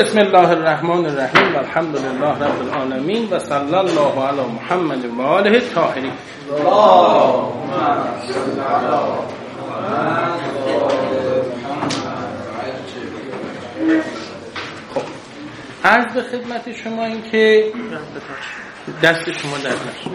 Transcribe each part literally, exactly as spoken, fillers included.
بسم الله الرحمن الرحیم و الحمد لله رب العالمین و صلی الله علی محمد و آله الطاهرین. خب عرض به خدمت شما این که دست شما در نشه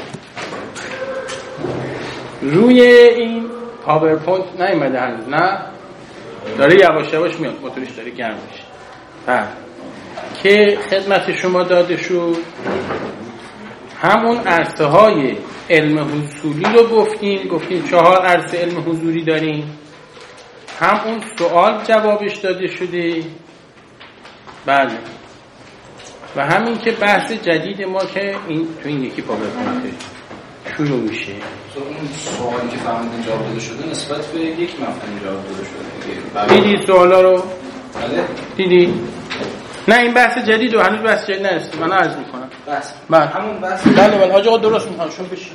روی این پاورپوینت نیومده هنوز، نه داره یواش یواش میاد، موتورش داره گرم میشه. بله که خدمت شما داده شد همون عرصه های علم حصولی رو گفتیم گفتیم چهار عرصه علم حضوری داریم، هم اون سوال جوابش داده شده. بله و همین که بحث جدید ما که این تو این یکی پاورپوینت شروع میشه. اون سوالی که فهمیدین جواب داده شده نسبت به یک مفهوم جواب داده شده. دیدی سوالا رو؟ بله دیدی؟ نه این بحث جدید و هنوز بحث جدید نرسید. من عرض میکنم بحث بله همون بحث بله بله حاج آقا درست میکنم شما بشین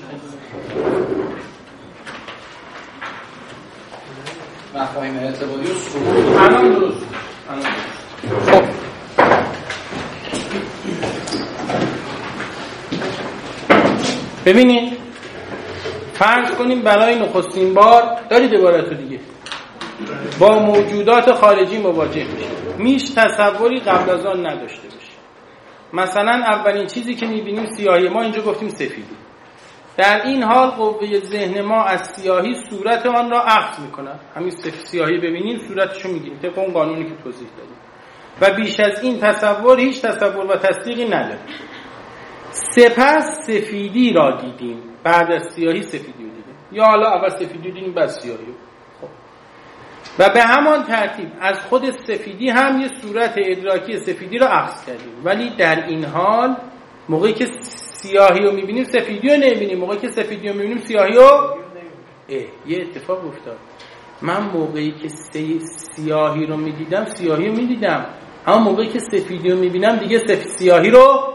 مفاهیم اعتباری و سوال الان درست الان درست. خب ببینید فرض کنیم برای نخستین بار دارید عبارت رو دیگه با موجودات خارجی مواجه میشه، میش تصوری قبل از آن نداشته باشه. مثلا اولین چیزی که میبینیم سیاهی، ما اینجا گفتیم سفیدی. در این حال قوه ذهن ما از سیاهی صورت آن را اخذ میکنه. همین سیاهی ببینیم صورتشو میگیریم طبق اون قانونی که توضیح دادیم و بیش از این تصور هیچ تصور و تصدیقی نداره. سپس سفیدی را دیدیم، بعد از سیاهی سفیدی رو دیدیم، یا حالا اول سفیدی دیدیم بعد سیاهی. خب و به همان ترتیب از خود سفیدی هم یه صورت ادراکی سفیدی را اخذ کردیم، ولی در این حال موقعی که سیاهی رو میبینیم سفیدی رو نمیبینیم، موقعی که سفیدی رو میبینیم سیاهی رو اه یه اتفاق افتاد. من موقعی که سیاهی رو میدیدم سیاهی رو میدیدم، اما موقعی که سفیدی رو میبینم دیگه سیاهی رو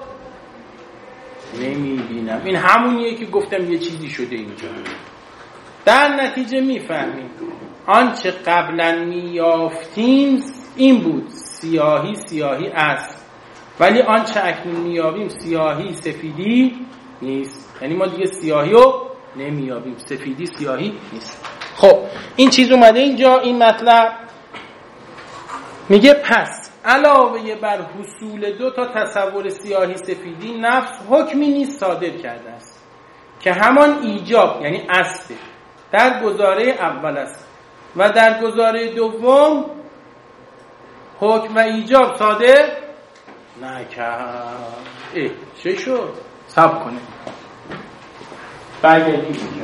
نمیبینم. این همونیه که گفتم یه چیزی شده اینجا. در نتیجه میفهمیم آنچه قبلا میافتیم این بود، سیاهی سیاهی است، ولی آنچه اکنون میابیم سیاهی سفیدی نیست. یعنی ما دیگه سیاهی رو نمیابیم، سفیدی سیاهی نیست. خب این چیز اومده اینجا، این مطلب میگه پس علاوه بر حصول دو تا تصور سیاهی سفیدی نفس حکمی نیز صادر کرده است که همان ایجاب یعنی اصل در گزاره اول است و در گزاره دوم حکم و ایجاب صادر نکرد. اه چه شد؟ صبر کنه برگردیم اینجا.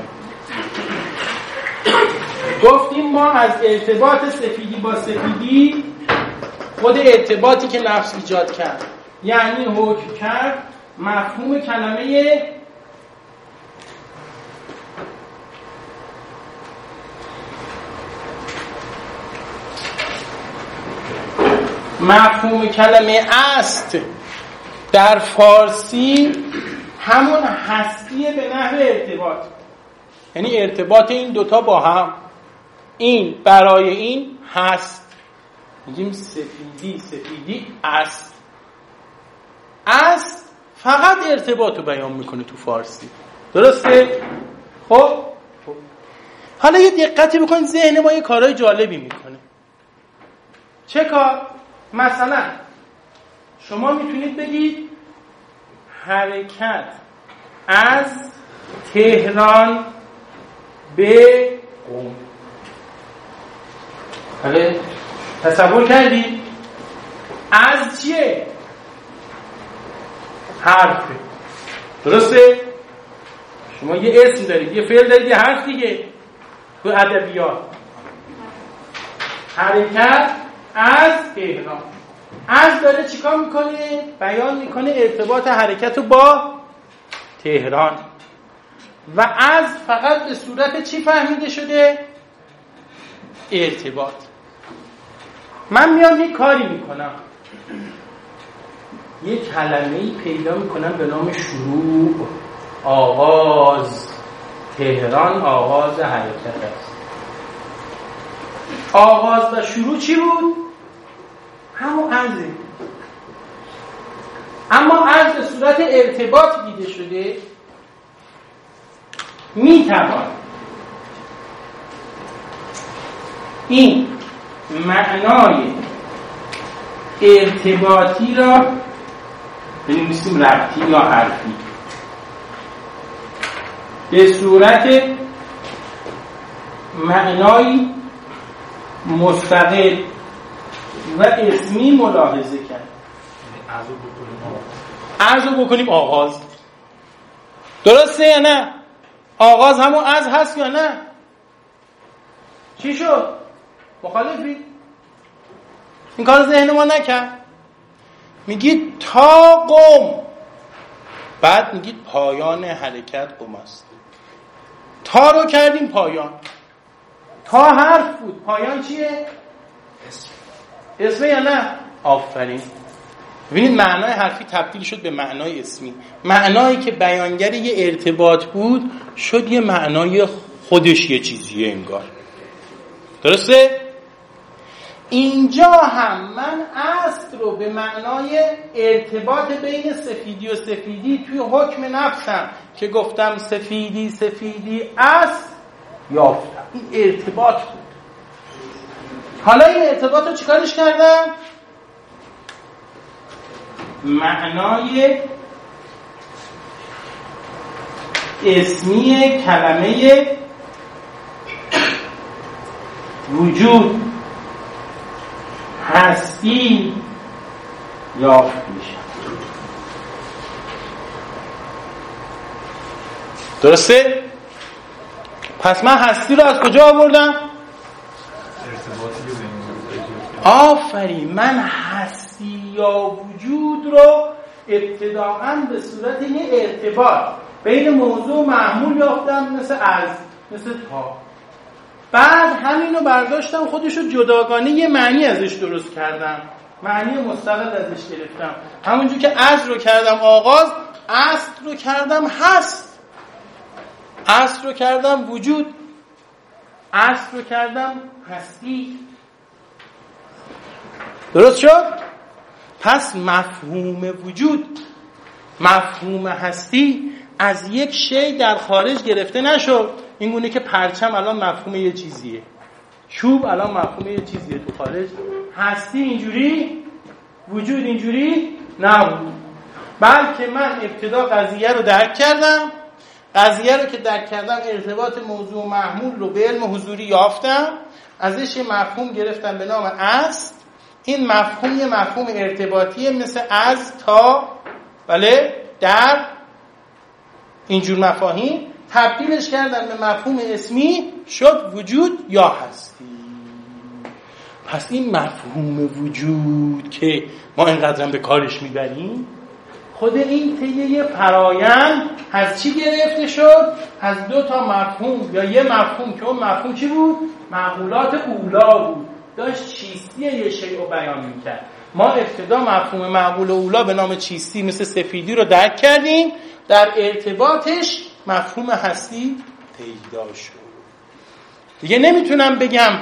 گفتیم ما از ارتباط سفیدی با سفیدی، خود ارتباطی که نفس ایجاد کرد یعنی حکم کرد، مفهوم کلمه مفهوم کلمه است در فارسی همون هستیه به نحو ارتباط، یعنی ارتباط این دوتا با هم. این برای این هست، میگیم سفیدی سفیدی است. است فقط ارتباط رو بیان میکنه تو فارسی، درسته؟ خب حالا یه دقتی بکنید، ذهن ما یه کارهای جالبی میکنه. چه کار؟ مثلا شما میتونید بگید حرکت از تهران به قم. آره تصور کردید؟ از چیه؟ حرفه، درسته؟ شما یه اسم دارید، یه فعل دارید، یه حرف دیگه. تو ادبیات حرکت از تهران، از داره چیکار میکنه؟ بیان میکنه ارتباط حرکت رو با تهران. و از فقط به صورت چی فهمیده شده؟ ارتباط. من میام یه کاری میکنم، یه کلمه‌ای پیدا میکنم به نام شروع، آغاز. تهران آغاز حرکت است. آغاز و شروع چی بود؟ همون ازه. اما از به صورت ارتباط دیده شده میتوان این معنای ارتباطی را بنویسیم ربطی یا حرفی به صورت معنای مستقل و اسمی ملاحظه کرد. عرضو بکنیم آغاز. درسته یا نه؟ آغاز همون از هست یا نه؟ چی شد؟ مخالفی؟ این کار ذهن ما نکرد. میگید تا قم، بعد میگید پایان حرکت قم است. تا رو کردیم پایان. تا حرف بود، پایان چیه؟ اسم. اسمه یا نه؟ آفرین. ببینید معنای حرفی تبدیل شد به معنای اسمی. معنایی که بیانگر یه ارتباط بود شد یه معنای خودش یه چیزیه انگار. درسته؟ اینجا هم من اصل رو به معنای ارتباط بین سفیدی و سفیدی توی حکم نفسم که گفتم سفیدی سفیدی اصل یافتم. این ارتباط بود. حالا این ارتباط رو چیکارش کردم؟ معنای اسمی کلمه وجود هستی یافت میشه. درسته؟ پس من هستی رو از کجا آوردم؟ آفرین. من هستی یا وجود رو ابتداءً به صورت یه ارتباط بین موضوع و معمول یافتم، مثل از، مثل تا. بعد همین رو برداشتم خودش رو جداگانه یه معنی ازش درست کردم، معنی مستقل ازش گرفتم. همونجور که از رو کردم آغاز، اصل رو کردم هست، اصل رو کردم وجود، اصل رو کردم هستی. درست شد؟ پس مفهوم وجود، مفهوم هستی از یک شی در خارج گرفته نشد. این گونه که پرچم الان مفهوم یه چیزیه، چوب الان مفهوم یه چیزیه تو خارج، هستی اینجوری، وجود اینجوری نبود. بلکه من ابتدا قضیه رو درک کردم، قضیه رو که درک کردم ارتباط موضوع و محمول رو به علم حضوری یافتم، ازش یه مفهوم گرفتم به نام اصل. این مفهوم یه مفهوم ارتباطیه مثل از، تا، بله، در، اینجور مفاهیم. تبدیلش کردن به مفهوم اسمی، شد وجود یا هستی. پس این مفهوم وجود که ما اینقدر به کارش میبریم، خود این طی یه فرایند از چی گرفته شد؟ از دو تا مفهوم یا یه مفهوم که اون مفهوم چی بود؟ معقولات اولا بود، داشت چیستی یه شیء رو بیان میکرد. ما ابتدا مفهوم معقول اولا به نام چیستی مثل سفیدی رو درک کردیم، در ارتباطش مفهوم هستی پیدا شد. دیگه نمیتونم بگم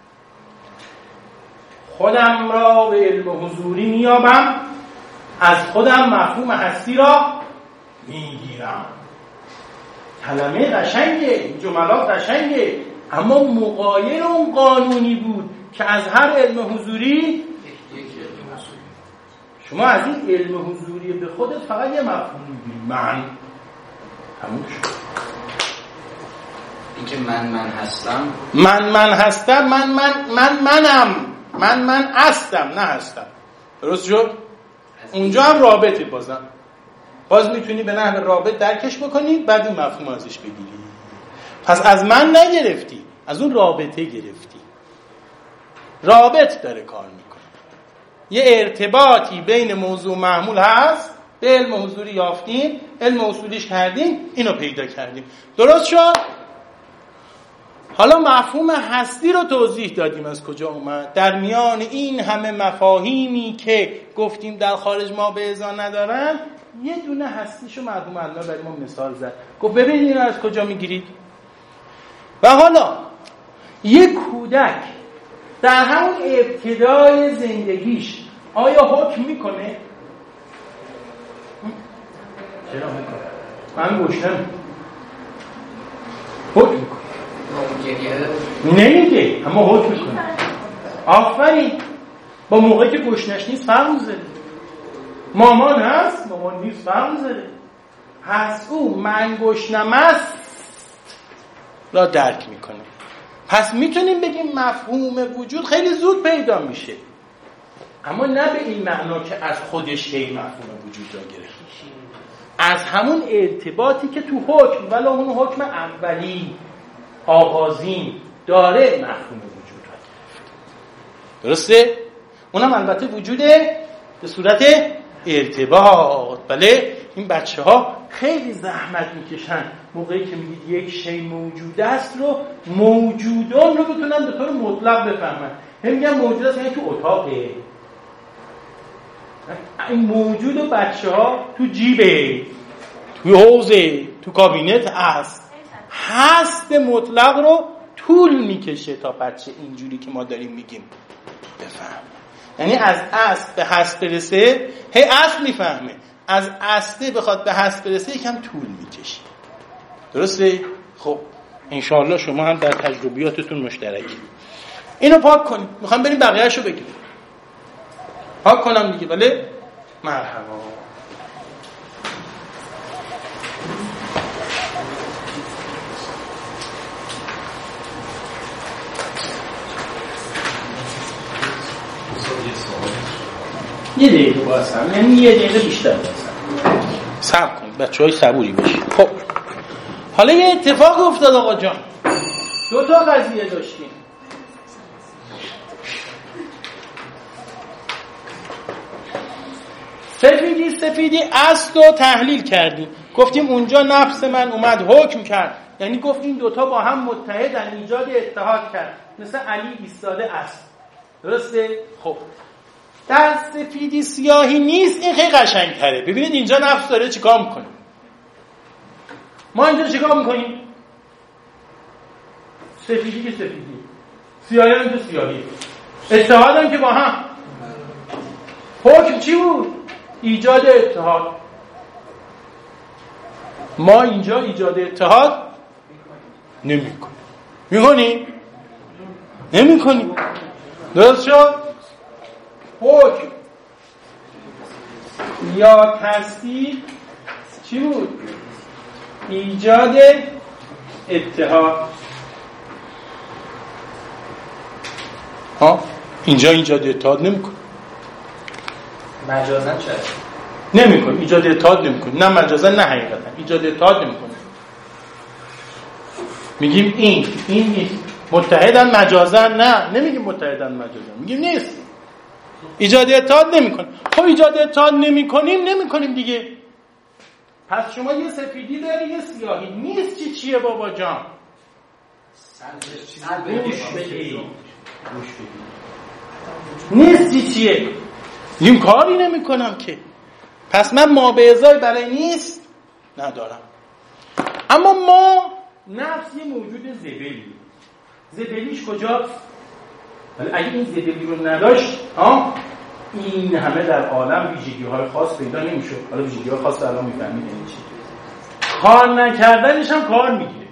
خودم را به علم حضوری میابم، از خودم مفهوم هستی را میگیرم. کلمه قشنگه، جملات قشنگه، اما مغایر اون قانونی بود که از هر علم حضوری شما از این علم حضوری به خودت فقط یه مفهوم میگیری، من. همون شد. این که من من هستم، من من هستم، من من من منم، من من هستم، نه هستم. درست شد؟ اونجا هم رابطه، بازم باز میتونی به نحو رابط درکش بکنی، بعد اون مفهوم ازش بگیری. پس از من نگرفتی، از اون رابطه گرفتی. رابط داره کار میکنه، یه ارتباطی بین موضوع و محمول هست، به علم حضوری یافتیم، علم اصولیش کردیم، اینو پیدا کردیم. درست شد؟ حالا مفهوم هستی رو توضیح دادیم از کجا اومد. در میان این همه مفاهیمی که گفتیم در خارج ما به ازا ندارن، یه دونه هستیشو مرحوم الله برای ما مثال زد، گفت ببینید اینو از کجا میگیرید. و حالا یک کودک در همون ابتدای زندگیش آیا حکم میکنه؟ چرا میکنه؟ من گشنم حکم میکنه نمیگه اما حکم میکنه. آفرین. با موقعی که گشنش نیست فرق میذاره. مامان هست مامان نیست فرق میذاره. پس او من گشنم است را درک میکنه. پس میتونیم بگیم مفهوم وجود خیلی زود پیدا میشه، اما نه به این معنا که از خودش هی مفهوم وجود را گرفت، از همون ارتباطی که تو حکم ولی اون حکم اولی آغازین داره مفهوم وجود را گرفت. درسته؟ اونم البته وجوده به صورت ارتباط. بله این بچه ها خیلی زحمت میکشن موقعی که میگید یک شی موجود است رو موجودان رو بتونن به طور مطلق بفهمن. هم میگن موجود است یعنی تو اتاقه، این موجود و بچه ها تو جیبه، تو حوزه، تو کابینت است. هست مطلق رو طول میکشه تا بچه اینجوری که ما داریم میگیم بفهم. یعنی از اصل به هست برسه هی اصل میفهمه، از اصله بخواد به هست برسه یکم طول میکشه. درسته؟ خب انشاءالله شما هم در تجربیاتتون مشترکی. اینو پاک کنیم. میخوام بریم بقیه‌اشو بگیم. پاک کنم دیگه. بله مرحبا. یه دقیقه باسم، یعنی یه دقیقه بیشتر باسم. صبر کنید بچه های صبوری باشید. خب حالا یه اتفاق افتاد آقا جان. دو تا قضیه داشتیم. سفیدی سفیدی اصل رو تحلیل کردیم. گفتیم اونجا نفس من اومد حکم کرد، یعنی گفت این دوتا با هم متحدن، ایجاد اتحاد کرد. مثل علی ایستاده است. درسته؟ خب در سفیدی سیاهی نیست. این خیلی قشنگ‌تره. ببینید اینجا نفس داره چیکار میکنه. ما اینجا چیکار میکنیم؟ سفیدی که سفیدی، سیاهی هم که سیاهی، اتحاد هم که با هم. حکم چی بود؟ ایجاد اتحاد. ما اینجا ایجاد اتحاد نمی کنیم. می کنیم؟ نمی کنیم. درست شد؟ حکم یا تصدیق چی بود؟ ایجاد اتحاد. ها؟ اینجا ایجاد اتحاد نمی کنیم. مجازن چه؟ نمی کنیم. ایجاد اتحاد نمی کنیم. نه مجازن نه حقیقتا. ایجاد اتحاد نمی کنیم. میگیم این این نیست. متحدن مجازن نه. نمیگیم متحدن مجازن. میگیم نیست. ایجاد اتحاد نمی کنیم. خب ایجاد اتحاد نمی کنیم نمی کنیم دیگه. پس شما یه سفیدی داری یه سیاهی. نیست چی چیه بابا جان؟ گوش بدید. گوش بدید. نیست چی چیه؟ این کاری نمی کنم که. پس من ما به ازای برای نیست ندارم. اما ما نفس یه موجود زبلی. زبلیش کجاست؟ ولی اگه این زبلی رو نداشت ها این همه در عالم ویژگی‌های خاص پیدا نمی‌شد. حالا ویژگی‌های خاص الان می‌فهمید یعنی چی. کار نکردنش هم کار میگیره.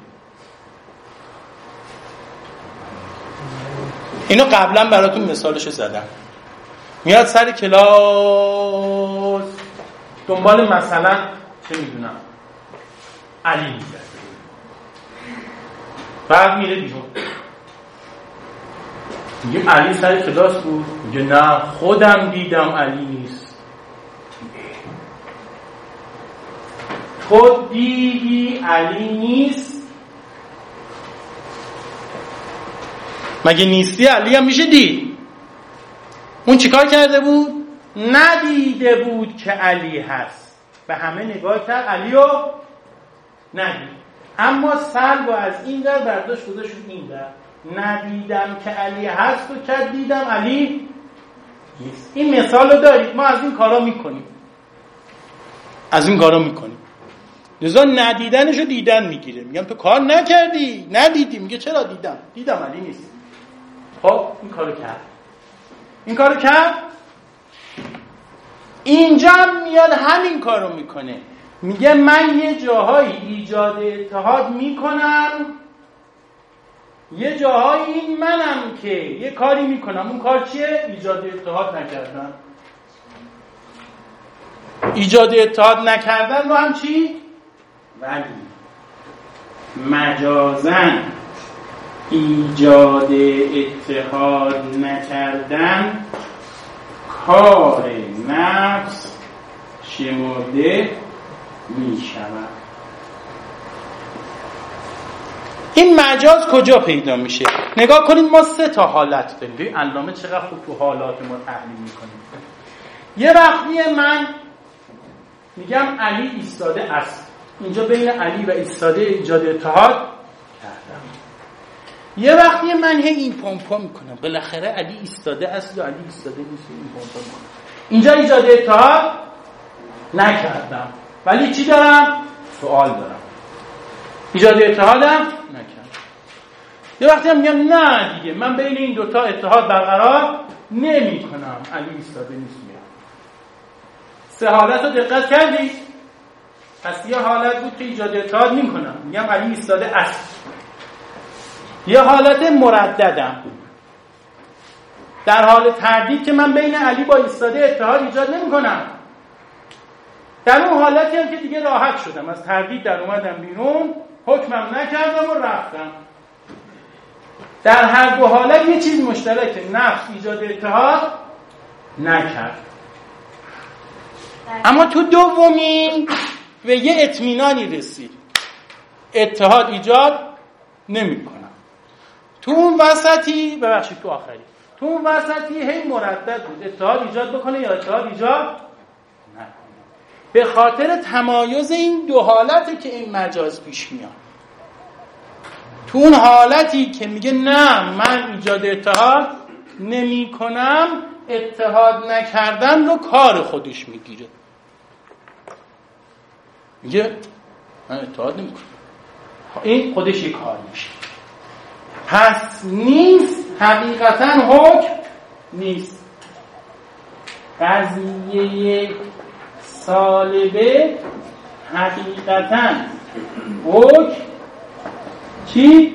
اینو قبلا براتون مثالش زدم. میاد سر کلاس دنبال مثلا چه میدونم علی میگه، بعد میره بیرون میگه علی سر کلاس بود، میگه نه خودم دیدم علی نیست. خود دیدی علی نیست؟ مگه نیستی علی هم میشه دید؟ اون چیکار کرده بود؟ ندیده بود که علی هست. به همه نگاه کرد علی رو ندید، اما سلب از این در برداشت گذاشت این در ندیدم که علی هست و کرد دیدم علی نیست. این مثال رو دارید. ما از این کارا میکنیم از این کارا میکنیم لذا ندیدنشو دیدن میگیره. میگم تو کار نکردی ندیدی، میگه چرا دیدم دیدم علی نیست. خب این کارو کرد این کارو کرد اینجا میاد همین کارو میکنه. میگه من یه جاهایی ایجاد اتحاد میکنم، یه جاهایی منم که یه کاری میکنم. اون کار چیه؟ ایجاد اتحاد نکردن. ایجاد اتحاد نکردن رو هم چی؟ ولی مجازن ایجاد اتحاد نکردن کار نفس شمرده می شود. این مجاز کجا پیدا میشه؟ نگاه کنید، ما سه تا حالت داریم. ببین علامه چقدر خوب تو حالات ما تحلیل میکنه. یه وقتی من میگم علی ایستاده است، اینجا بین علی و ایستاده ایجاد اتحاد کردم. یه وقتی من هی این پمپا میکنم، بالاخره علی ایستاده است یا علی ایستاده نیست، این پمپا میکنم. اینجا ایجاد اتحاد نکردم، ولی چی دارم؟ سوال دارم. ایجاد اتحادم نکردم. یه وقتی هم میگم نه دیگه، من بین این دوتا اتحاد برقرار نمی کنم، علی ایستاده نیست. میام سه حالت رو دقت کردید؟ پس یه حالت بود که ایجاد اتحاد میکنم، میگم علی ایستاده است. یه حالت مرددم، در حال تردید که من بین علی با ایستاده اتحاد ایجاد نمی کنم. در اون حالتی هم که دیگه راحت شدم، از تردید در اومدم بیرون، حکمم نکردم و رفتم. در هر دو حالت یه چیز مشترکه، نفس ایجاد اتحاد نکرد. اما تو دومی به یه اطمینانی رسید، اتحاد ایجاد نمی کنم. تو اون وسطی، ببخشید تو آخری، تو اون وسطی هی مردد بود، اتحاد ایجاد بکنه یا اتحاد ایجاد نکنه. به خاطر تمایز این دو حالته که این مجاز پیش میاد. تو اون حالتی که میگه نه من ایجاد اتحاد نمی کنم، اتحاد نکردن رو کار خودش میگیره، میگه من اتحاد نمی کنم، این خودش یک کار میشه. پس نیست، حقیقتا حکم نیست. قضیه سالبه حقیقتا حکم چی؟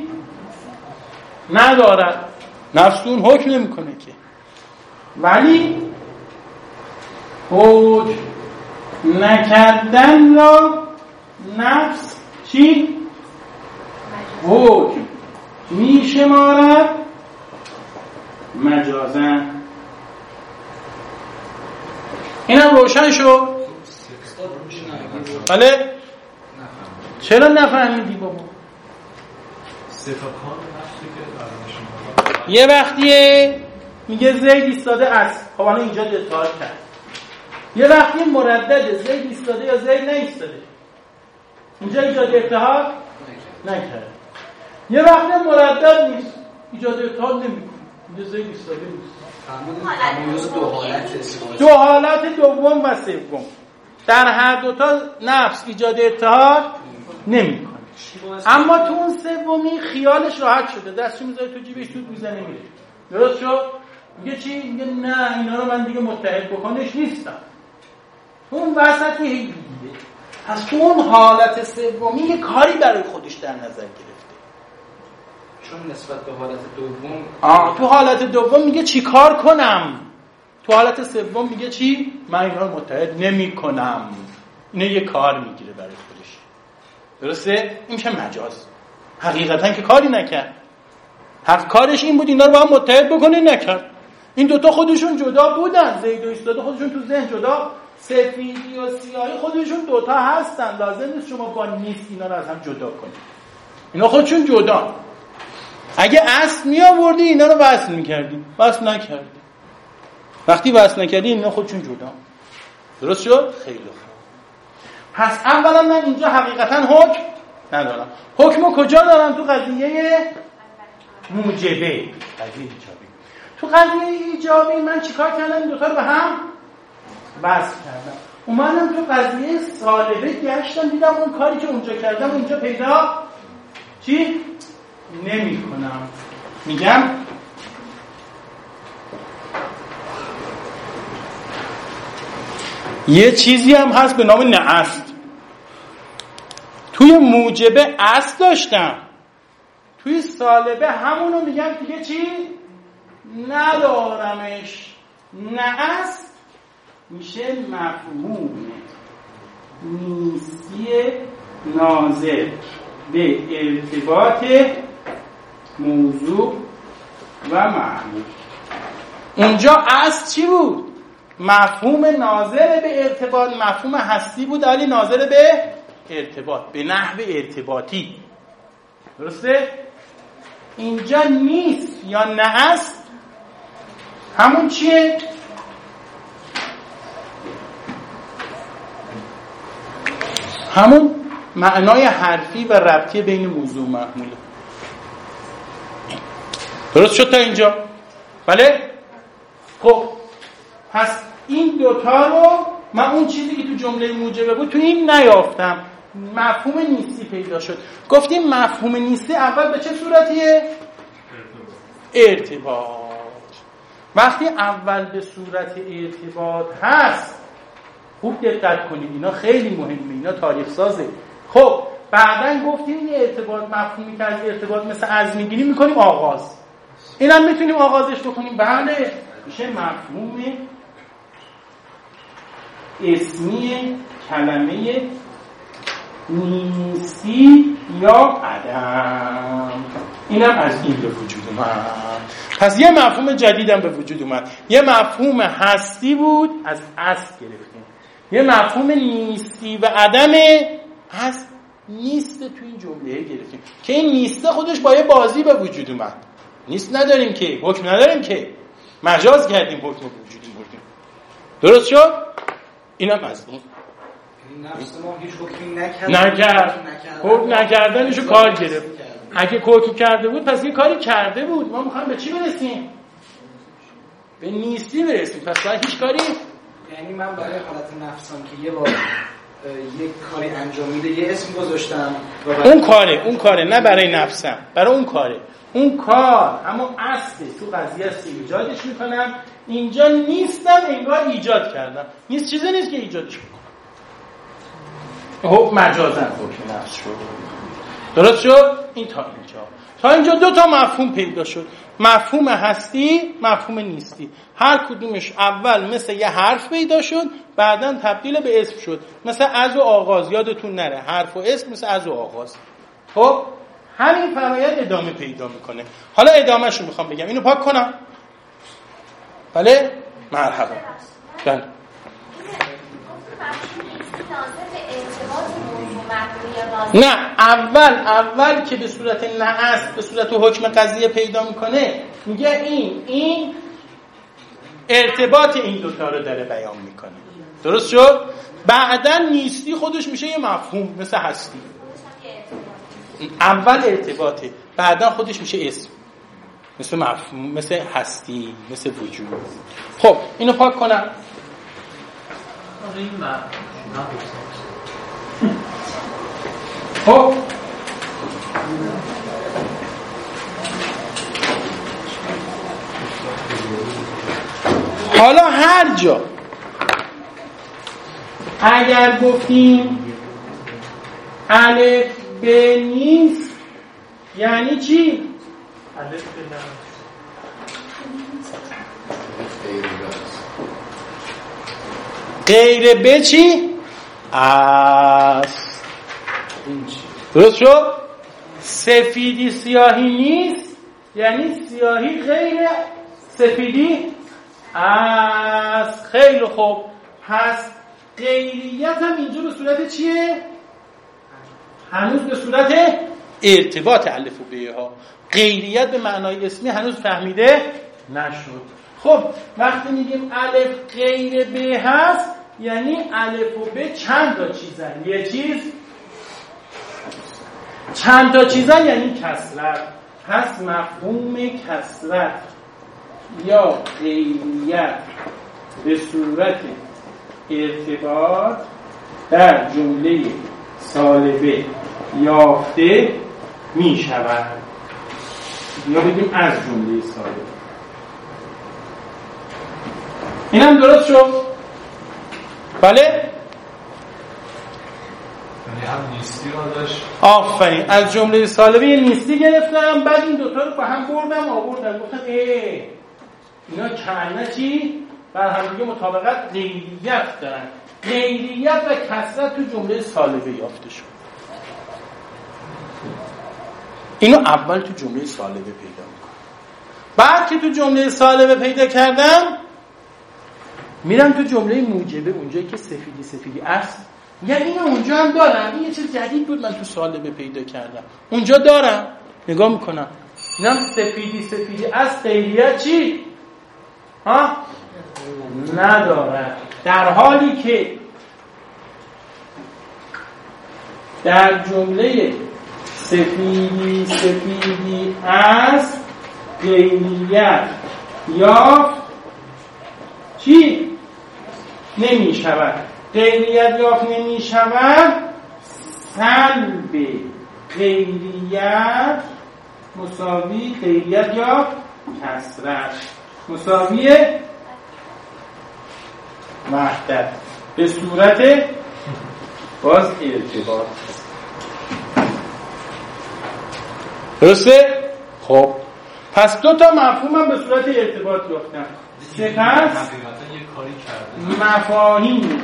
ندارد. نفس اون حکم نمی کنه که، ولی حکم نکردن را نفس چی؟ حکم می شمارد مجازن. اینم روشن شد؟ بله؟ چرا نفهمیدی بابا؟ یه وقتیه میگه زید ایستاده است، خب الان اینجا اتحاد کرد. یه وقتی مردده، زید ایستاده یا زید نایستاده، اینجا ایجاد اتحاد نکرد. یه وقتی مردد نیست، ایجاد اتحاد نمیکنه، اینجا زید ایستاده نیست. دو حالت دو حالت دوم و سوم در هر دوتا نفس ایجاد اتحاد نمیکنه. اما تو اون سومی خیالش راحت شده، دستشو میذاره تو جیبش، توپ میزنه میره. درست شد؟ میگه چی؟ میگه نه اینا رو من دیگه متحد بکنش نیستم. تو اون وسطی هی دیگه. پس تو اون حالت سومی یه کاری برای خودش در نظر گرفته. چون نسبت به حالت دوم آه تو حالت دوم میگه چی کار کنم؟ تو حالت سوم میگه چی؟ من اینا رو متحد نمی کنم. اینه یه کار میگیره برای خودش. درسته؟ این که مجاز. حقیقتا که کاری نکرد. حق کارش این بود اینا رو با هم متحد بکنه، نکرد. این دوتا خودشون جدا بودن، زید و ایستاده خودشون تو ذهن جدا، سفیدی و سیاهی خودشون دوتا هستن، لازم نیست شما با نیست اینا رو از هم جدا کنید. اینا خودشون جدا. اگه اصل می آوردی اینا رو وصل می‌کردی، وصل نکردی. وقتی وصل نکردی اینا خودشون جدا. درست شد؟ خیلی خوب. پس اولا من اینجا حقیقتا حکم ندارم. حکمو کجا دارم؟ تو قضیه موجبه، قضیه ایجابی. تو قضیه ایجابی من چیکار کردم؟ این دوتا رو به هم وصل کردم. اومدم تو قضیه سالبه گشتم، دیدم اون کاری که اونجا کردم اونجا پیدا چی؟ نمی کنم. میگم یه چیزی هم هست به نام نعست. توی موجبه اصل داشتم، توی سالبه همونو میگم دیگه چی؟ ندارمش. نه اصل میشه مفهوم نیستی ناظر به ارتباط موضوع و معمول. اونجا اصل چی بود؟ مفهوم ناظر به ارتباط، مفهوم هستی بود، ولی ناظر به ارتباط، به نحو ارتباطی. درسته؟ اینجا نیست یا نه است همون چیه؟ همون معنای حرفی و ربطی بین موضوع و معموله. درست شد تا اینجا؟ بله؟ خب پس این دوتا رو من اون چیزی که تو جمله موجبه بود تو این نیافتم. مفهوم نیستی پیدا شد. گفتیم مفهوم نیستی اول به چه صورتیه؟ ارتباط. وقتی اول به صورت ارتباط هست، خوب دقت کنید، اینا خیلی مهمه، اینا تاریخ سازه. خب بعدن گفتیم این ارتباط مفهومی که از ارتباط مثل از میگیریم میکنیم آغاز. اینم میتونیم آغازش بکنیم. بله، میشه مفهوم اسمی کلمه نیستی یا عدم. اینم از این به وجود اومد. پس یه مفهوم جدیدم به وجود اومد. یه مفهوم هستی بود، از اصل گرفتیم. یه مفهوم نیستی و عدم از نیست تو این جمله گرفتیم که این نیسته خودش با یه بازی به وجود اومد. نیست نداریم که، حکم نداریم که، مجاز کردیم حکم به وجود بردیم. درست شد؟ اینم از اون نفس ما هیچ حکمی نکرد نکرد حکم نکردنشو کار گرفت. اگه حکم کرده بود پس یه کاری کرده بود. ما میخوایم به چی برسیم؟ به نیستی برسیم. پس باید هیچ کاری، یعنی من برای حالت نفسم که یه بار یک کاری انجام میده یه اسم گذاشتم اون کاره اون کاره نه برای نفسم، برای اون کاره. اون کار اما اصل تو قضیه است، ایجادش میکنم. اینجا نیستم انگار ایجاد کردم. نیست چیزی نیست که ایجادش میکنم. خب مجازن حکم نفس شد. درست شد؟ این تا اینجا تا اینجا دو تا مفهوم پیدا شد. مفهوم هستی، مفهوم نیستی. هر کدومش اول مثل یه حرف پیدا شد، بعداً تبدیل به اسم شد. مثل از و آغاز. یادتون نره حرف و اسم مثل از و آغاز. خب همین فرآیند ادامه پیدا میکنه. حالا ادامهش رو میخوام بگم. اینو پاک کنم. بله؟ مرحبا. بله. نه، اول اول که به صورت نه است، به صورت حکم قضیه پیدا میکنه، میگه این این ارتباط این دوتا رو داره بیان میکنه. درست شد؟ بعدن نیستی خودش میشه یه مفهوم مثل هستی. اول ارتباطه، بعدن خودش میشه اسم مثل مفهوم، مثل هستی، مثل وجود. خب اینو پاک کنم. خب حالا هر جا اگر گفتیم الف ب نیست یعنی چی؟ الف ب غیر ب چی؟ است. درست شد؟ سفیدی سیاهی نیست یعنی سیاهی غیر سفیدی است. خیلی خوب. پس غیریت هم اینجا به صورت چیه؟ هنوز به صورت ارتباط الف و ب ها. غیریت به معنای اسمی هنوز فهمیده نشد. خب وقتی میگیم الف غیر ب هست یعنی الف و ب چند تا چیزن. یه چیز چند تا چیزن یعنی کسرت. پس مفهوم کسرت یا غیریت به صورت ارتباط در جمله سالبه یافته می شود یا بگیم از جمله سالبه. اینم درست شد؟ بله؟ هم نیستی رو داشت. آفرین، از جمله سالبه یه نیستی گرفتم، بعد این دوتا رو با هم بردم آوردم گفتم ای اینا کنه چی؟ بر هم دیگه مطابقت غیریت دارن. غیریت و کثرت تو جمله سالبه یافته شد. اینو اول تو جمله سالبه پیدا میکنم. بعد که تو جمله سالبه پیدا کردم میرم تو جمله موجبه، اونجایی که سفیدی سفیدی است. یعنی اینو اونجا هم دارم. این یه چیز جدید بود من تو سالبه پیدا کردم. اونجا دارم. نگاه میکنم اینم سفیدی سفیدی است. غیریت چی؟ ها؟ نداره. در حالی که در جمله سفیدی سفیدی است غیریت یافت چی؟ نمی شود. غیریت یافت نمی شود. سلب غیریت مساوی غیریت یا کثرت مساوی وحدت به صورت باز ارتباط. درسته؟ خب پس دو تا مفهومم به صورت ارتباط یافتم. سپس مفاهیم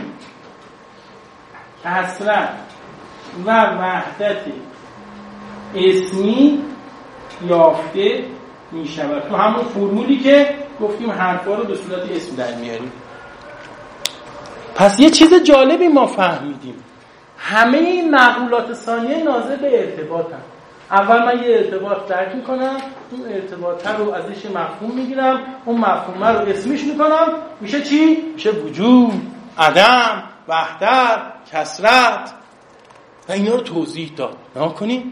کثرت و وحدت اسمی یافته می شود. تو همون فرمولی که گفتیم حرفا رو به صورت اسم در میاریم. پس یه چیز جالبی ما فهمیدیم، همه این معقولات ثانیه ناظر به ارتباطن. اول من یه ارتباط درک میکنم، اون ارتباط رو ازش مفهوم میگیرم، اون مفهوم رو اسمیش میکنم، میشه چی؟ میشه وجود، عدم، وحدت، کثرت و اینا رو توضیح داد. نها کنیم.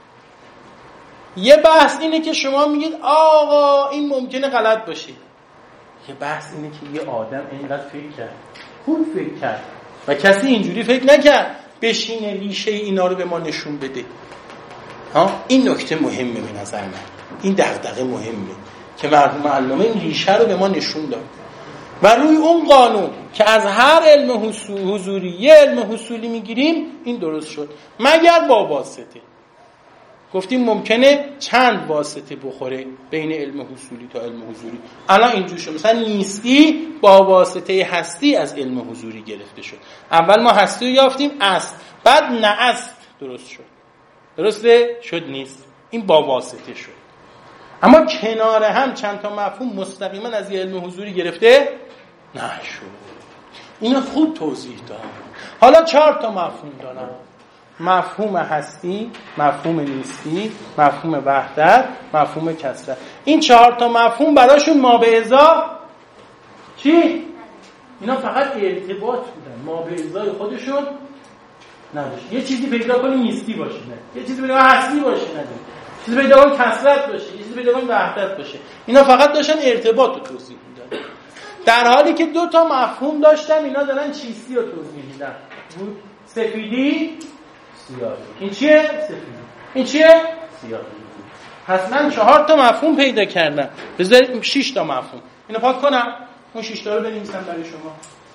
یه بحث اینه که شما میگید آقا این ممکنه غلط باشه. یه بحث اینه که یه آدم اینقدر فکر کرد، خوب فکر کرد و کسی اینجوری فکر نکرد بشینه ریشه اینا رو به ما نشون بده. ها این نکته مهمه به نظر من. این دغدغه مهمه که مرحوم علامه این ریشه رو به ما نشون داد و روی اون قانون که از هر علم حضوری یه علم حصولی میگیریم این درست شد، مگر با واسطه. گفتیم ممکنه چند واسطه بخوره بین علم حصولی تا علم حضوری. الان اینجور شد مثلا نیستی با واسطه هستی از علم حضوری گرفته شد. اول ما هستی رو یافتیم است، بعد نه است درست شد. درسته؟ شد نیست. این با واسطه شد. اما کنار هم چند تا مفهوم مستقیما از علم حضوری گرفته نشد. اینو خوب توضیح دادم. حالا چهار تا مفهوم دارم. مفهوم هستی، مفهوم نیستی، مفهوم وحدت، مفهوم کثرت. این چهار تا مفهوم براشون ما به ازا چی؟ اینا فقط ارتباط بودن، ما به ازای خودشون نداشت. یه چیزی پیدا کنی نیستی باشه، نه. یه چیزی پیدا کنی هستی باشه، نه. چیزی پیدا کنی کثرت باشه، یه چیزی پیدا کنی وحدت باشه. اینا فقط داشتن ارتباط رو توضیح میدن. در حالی که دو تا مفهوم داشتن، اینا دارن چیستی رو توضیح میدن. سفیدی، سیاهی. این چیه؟ سفیدی. این چیه؟ سیاهی. پس من چهار تا مفهوم پیدا کردم. بذارید شش تا مفهوم. اینو پاک کنم. اون شش تا رو بنویسم برای شما.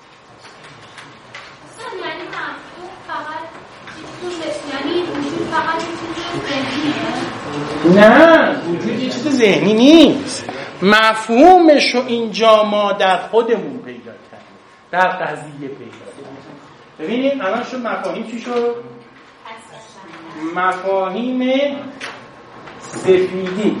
یعنی مفهوم فقط یعنی وجود فقط چیز ذهنیه؟ نه، وجود یه چیز ذهنی نیست. مفهومشو اینجا ما در خودمون پیدا کردیم. در قضیه پیدا کردیم. ببینید الان شو مفاهیم چی شد؟ مفاهیم سفیدی،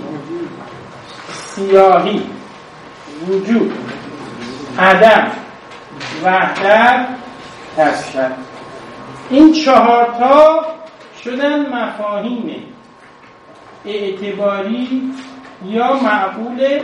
سیاهی، وجود، عدم، وحدت، کثرت. این چهار تا شدن مفاهیم اعتباری یا معقول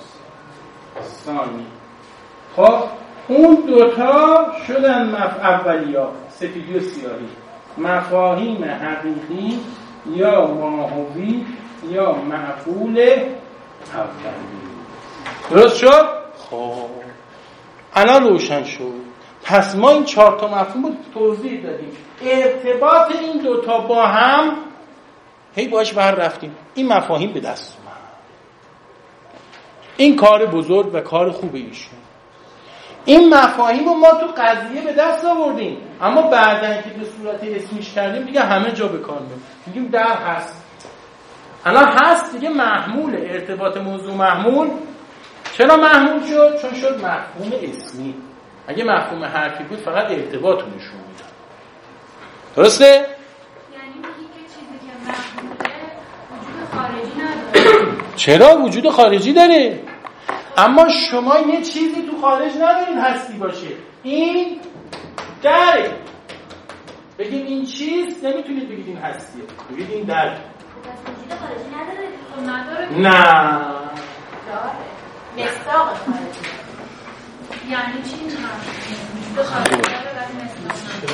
ثانی. خب اون دوتا شدن مف... اولیا سفیدی و سیاهی، مفاهیم حقیقی یا ماهوی یا معقول اولی. درست شد؟ خب الان روشن شد. پس ما این چهار تا مفهوم رو توضیح دادیم. ارتباط این دوتا با هم هی باش بر رفتیم. این مفاهیم به دست اومد. این کار بزرگ و کار خوب ایشون. این مفاهیم رو ما تو قضیه به دست آوردیم، اما بعدن که به صورت اسمیش کردیم دیگه همه جا به کار میاد. میگیم در هست، الان هست دیگه محمول، ارتباط موضوع محمول. چرا محمول شد؟ چون شد مفهوم اسمی. اگه مفهوم حرفی بود فقط ارتباط رو نشون میداد. درسته؟ یعنی میگی که چیزی که محموله وجود خارجی نداره. چرا وجود خارجی داره؟ اما شما یه چیزی تو خارج ندارید هستی باشه. این دره. بگیم این چیز، نمیتونید بگید این هستیه، بگید این دره. وجود خارجی نداره. خب نداره. نه. داره. مصداق خارجی. یعنی چی وجود خارجی داره ولی مصداق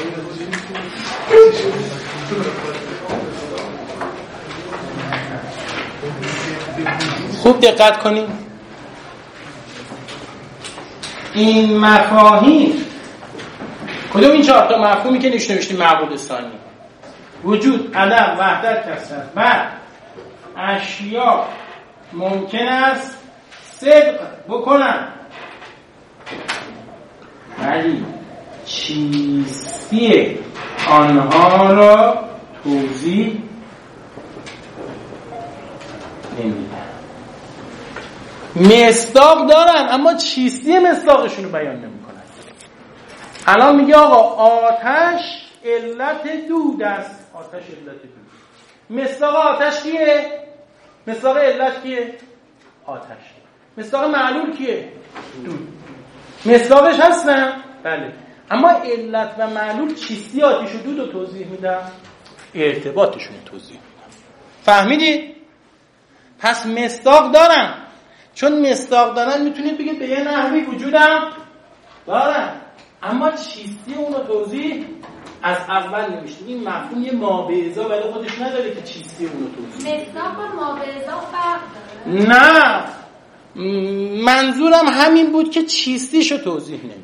نداره. خوب دقت کنید. این مفاهیم، کدوم این چهار تا مفهومی که نوشته نوشتیم معبود ثانی؟ وجود، عدم، وحدت، کثرت. و اشیا ممکن است صدق بکنن ولی چیستی آنها را توضیح نمیدن. مصداق دارن اما چیستی مصداقشون رو بیان نمیکنن. الان میگه آقا آتش علت دود است. آتش علت دود. مصداق آتش کیه؟ مصداق علت کیه؟ آتش. مصداق معلول کیه؟ دود. مصداقش هستن؟ بله. اما علت و معلول چیستی آتش و دود رو توضیح میدن، ارتباطشون رو توضیح میدن. فهمیدید؟ پس مصداق دارن. چون مصداق دارن میتونید بگید به یه نحوی وجودم دارن، اما چیستی اون رو توضیح از اول نمیشته. این مفهوم یه مابعضا ولی خودش نداره که چیستی اون رو توضیح. مصداق با مابعضا فرق داره؟ نه، منظورم همین بود که چیستیشو توضیح نمیده.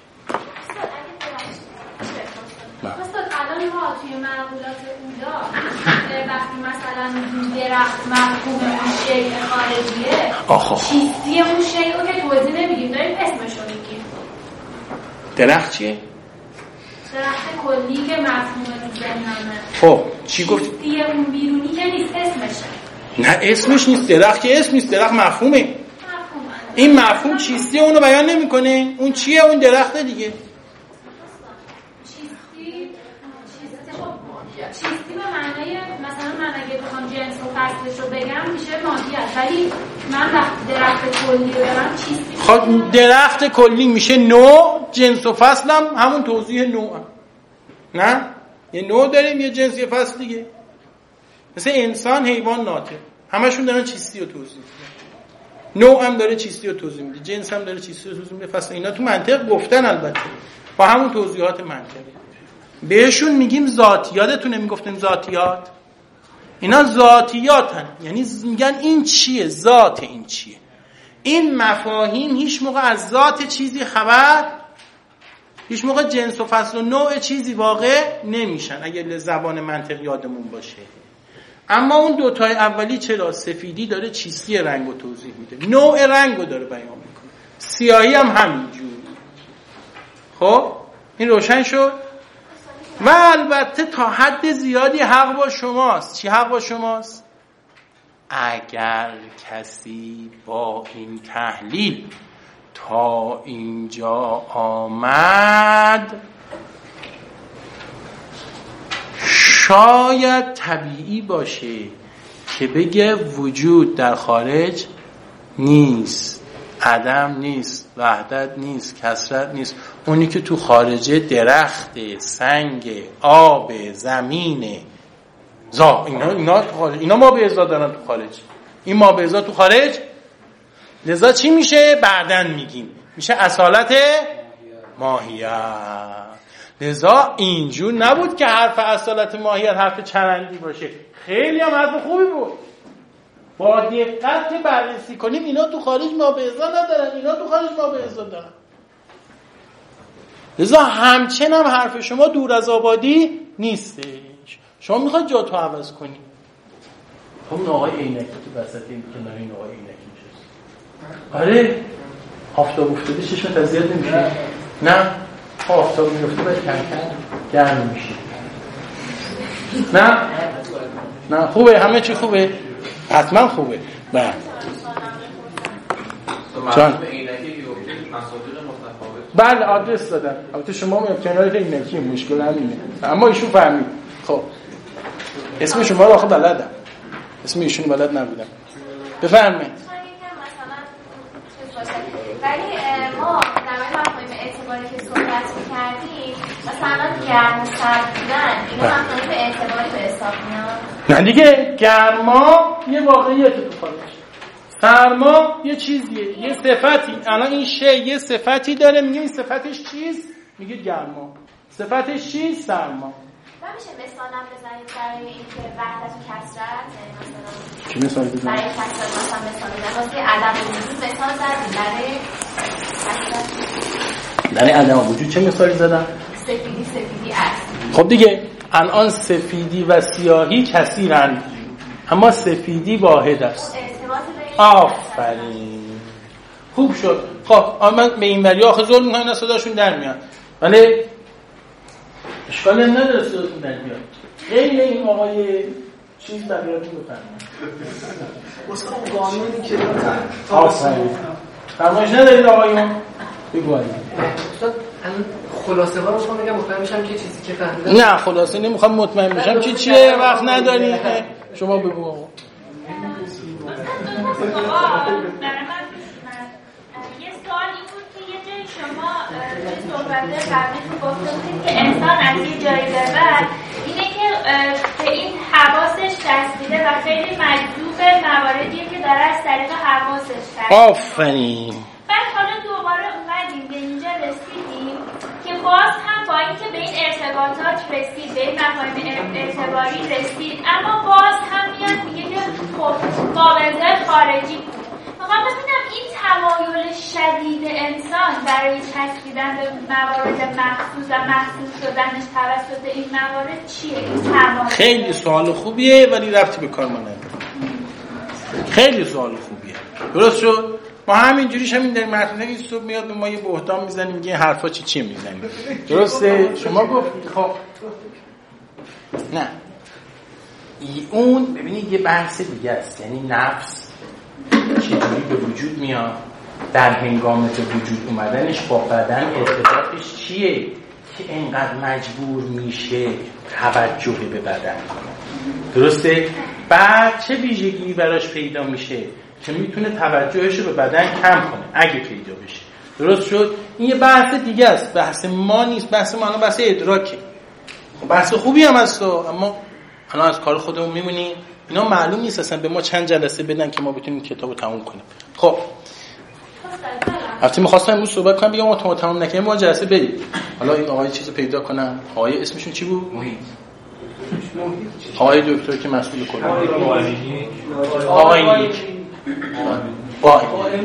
مثلا الان ما توی معقولات اولا وقتی مثلا درخت مفهوم اون شیء خارجیه، چیستی اون شیء رو که توضیح نمیدیم، داریم اسمشو میگیم. درخت چیه؟ درخت کلی که مفهوم رو ذهنمه. خب چی گفت؟ چیستی اون بیرونی که نیست، اسمشه. نه اسمش نیست، درخت که اسم نیست، درخت مفهومه. مفهومه. این مفهوم چیستی اونو بیان نمیکنه. اون چیه؟ اون درخت دیگه. چیستی به معنای مثلا من اگه بخوام جنس و فصلش رو بگم میشه ماهیت، ولی من وقتی درخت کلی رو دارم چیستی. خب درخت کلی میشه نوع، جنس و فصل هم همون توضیح نوع هم. نه؟ یه نوع داریم، یه جنس، یه فصل دیگه. مثل انسان، حیوان، ناطق، همشون دارن چیستی رو توضیح میدن. نوع هم داره چیستی رو توضیح میده، جنس هم داره چیستی رو توضیح میده، فصل. اینا تو منطق گفتن البته با همون توضیحات منطقی. بهشون میگیم ذات. یادتونه میگفتیم ذاتیات؟ اینا ذاتیاتن، یعنی میگن این چیه، ذات این چیه. این مفاهیم هیچ موقع از ذات چیزی خبر، هیچ موقع جنس و فصل و نوع چیزی واقع نمیشن اگر زبان منطق یادمون باشه. اما اون دوتای اولی چرا؟ سفیدی داره چیستی رنگ رو توضیح میده، نوع رنگ رو داره بیان میکنه، سیاهی هم همینجور. خب این روشن شد؟ و البته تا حد زیادی حق با شماست. چی حق با شماست؟ اگر کسی با این تحلیل تا اینجا آمد، شاید طبیعی باشه که بگه وجود در خارج نیست، عدم نیست، وحدت نیست، کثرت نیست. اونی که تو خارجه درخت، سنگ، آب، زمین، زا اینا اینا تو خارج، اینا ما به ازا دارن تو خارج. این ما به ازا تو خارج، لذا چی میشه؟ بعدن میگیم میشه اصالت ماهیت. لذا اینجور نبود که حرف اصالت ماهیت حرف چرندی باشه، خیلی هم حرف خوبی بود. با دقت که بررسی کنیم اینا تو خارج ما به ازا ندارن، اینا تو خارج ما به ازا دارن. لذا همچنان حرف شما دور از آبادی نیستش. شما میخواید جا تو عوض کنی، خب اون آقای عینکی تو وسط این کنار این آقای عینکی میشه. آره آفتاب افتاده چشمت اذیت نمیشه؟ نه آفتاب میفته باید کم کم گرم میشه. نه نه خوبه، همه چی خوبه، حتما خوبه. بله چون بله آدرس دادم. البته شما میگم کنار عینکی مشکل همینه، اما ایشون فهمید. خب اسم شما رو آخه بلدم، اسم ایشون بلد نبودم. بفرمایید. ولی ما در مفاهیم اعتباری که صحبت می‌کردیم مثلا گرم و سرد بودن اینا مفاهیم اعتباری به حساب میاد؟ نه دیگه، گرما یه واقعیت اتفاق میشه، سرما یه چیزیه، یه صفتی. الان این شی یه صفتی داره، میگه این صفتش چیست؟ میگه گرما. صفتش چیست؟ سرما. نمیشه مثلا بزنید برای اینکه وحدت و کثرت، مثلا چی مثال بزنید؟ برای کثرت مثلا مثال بزنید واسه عدم وجود مثال زدید، برای کثرت برای عدم وجود چه مثالی زدم؟ سفیدی سفیدی است. خب دیگه الان سفیدی و سیاهی کثیرند اما سفیدی واحد است. آفرین، خوب شد. خب من به این وری آخه ظلم میکنن صداشون در میاد، ولی اشکالی نداره صداشون در میاد. غیر این آقای چیز بقیاتون بفرمایید. واسه اون قانونی که آفرین فرمایش ندارید آقایون؟ بگوید. استاد خلاصه ها رو میخوام بگم مطمئن میشم که چیزی که فهمیدم. نه خلاصه نمیخوام مطمئن بشم چی چیه، وقت نداری. شما بگو آقا. یه سوال این بود که یه جایی شما توی صحبت قبلیتون گفتید که انسان از یه جایی به بعد اینه که به این حواسش چسبیده و خیلی مجذوب مواردیه که داره از طریق حواسش چسبیده. آفرین. بعد حالا دوباره اومدیم به اینجا رسیدیم که باز هم با اینکه به این ارتباطات رسید، به این مفاهیم اعتباری رسید، اما باز هم میاد میگه که خب قابلیت خارجی بود. میخوام ببینم این تمایل شدید انسان برای چسبیدن به موارد مخصوص و محسوس شدنش توسط این موارد چیه؟ این تمایل خیلی سوال خوبیه ولی ربطی به کار ما نداره. خیلی سوال خوبیه. درست شد؟ ما همینجوریش همین در متن که صبح میاد به ما یه بهتان میزنیم میگه حرفا چی چی میزنیم. درسته؟ شما گفتید خب نه اون ببینید یه بحث دیگه است، یعنی نفس چجوری به وجود میاد، در هنگام به وجود اومدنش با بدن ارتباطش چیه که اینقدر مجبور میشه توجه به بدن کنه. درسته؟ بعد چه ویژگی براش پیدا میشه که میتونه توجهش رو به بدن کم کنه اگه پیدا بشه. درست شد؟ این یه بحث دیگه است، بحث ما نیست. بحث ما الان بحث ادراکه. خب بحث خوبی هم هست اما الان از کار خودمون میمونیم. اینا معلوم نیست اصلا به ما چند جلسه بدن که ما بتونیم کتابو تموم کنیم. خب البته می‌خواستم امروز صحبت کنم بگم ما تمام نکنیم ما جلسه بریم. حالا این آقای چیزو پیدا کنم. آقای اسمشون چی بود؟ محیط. آقای دکتر که مسئول کل. آقای نیک. وای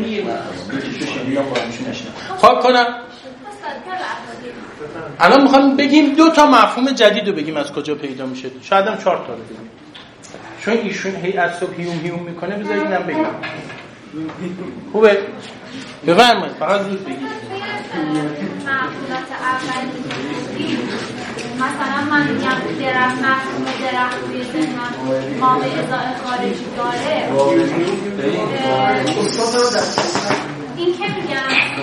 خب کنم الان میخوام بگیم دو تا مفهوم جدید رو بگیم از کجا پیدا میشه، شاید هم چهار تا رو بگیم چون ایشون هی از صبح هیوم هیوم میکنه. بذارید اینم بگم خوبه؟ بفرمایید فقط زود بگید. معقولات اولی مثلا من میگم درخت مفهوم درخت روی ذهنم ما به ازای خارجی داره، این که میگم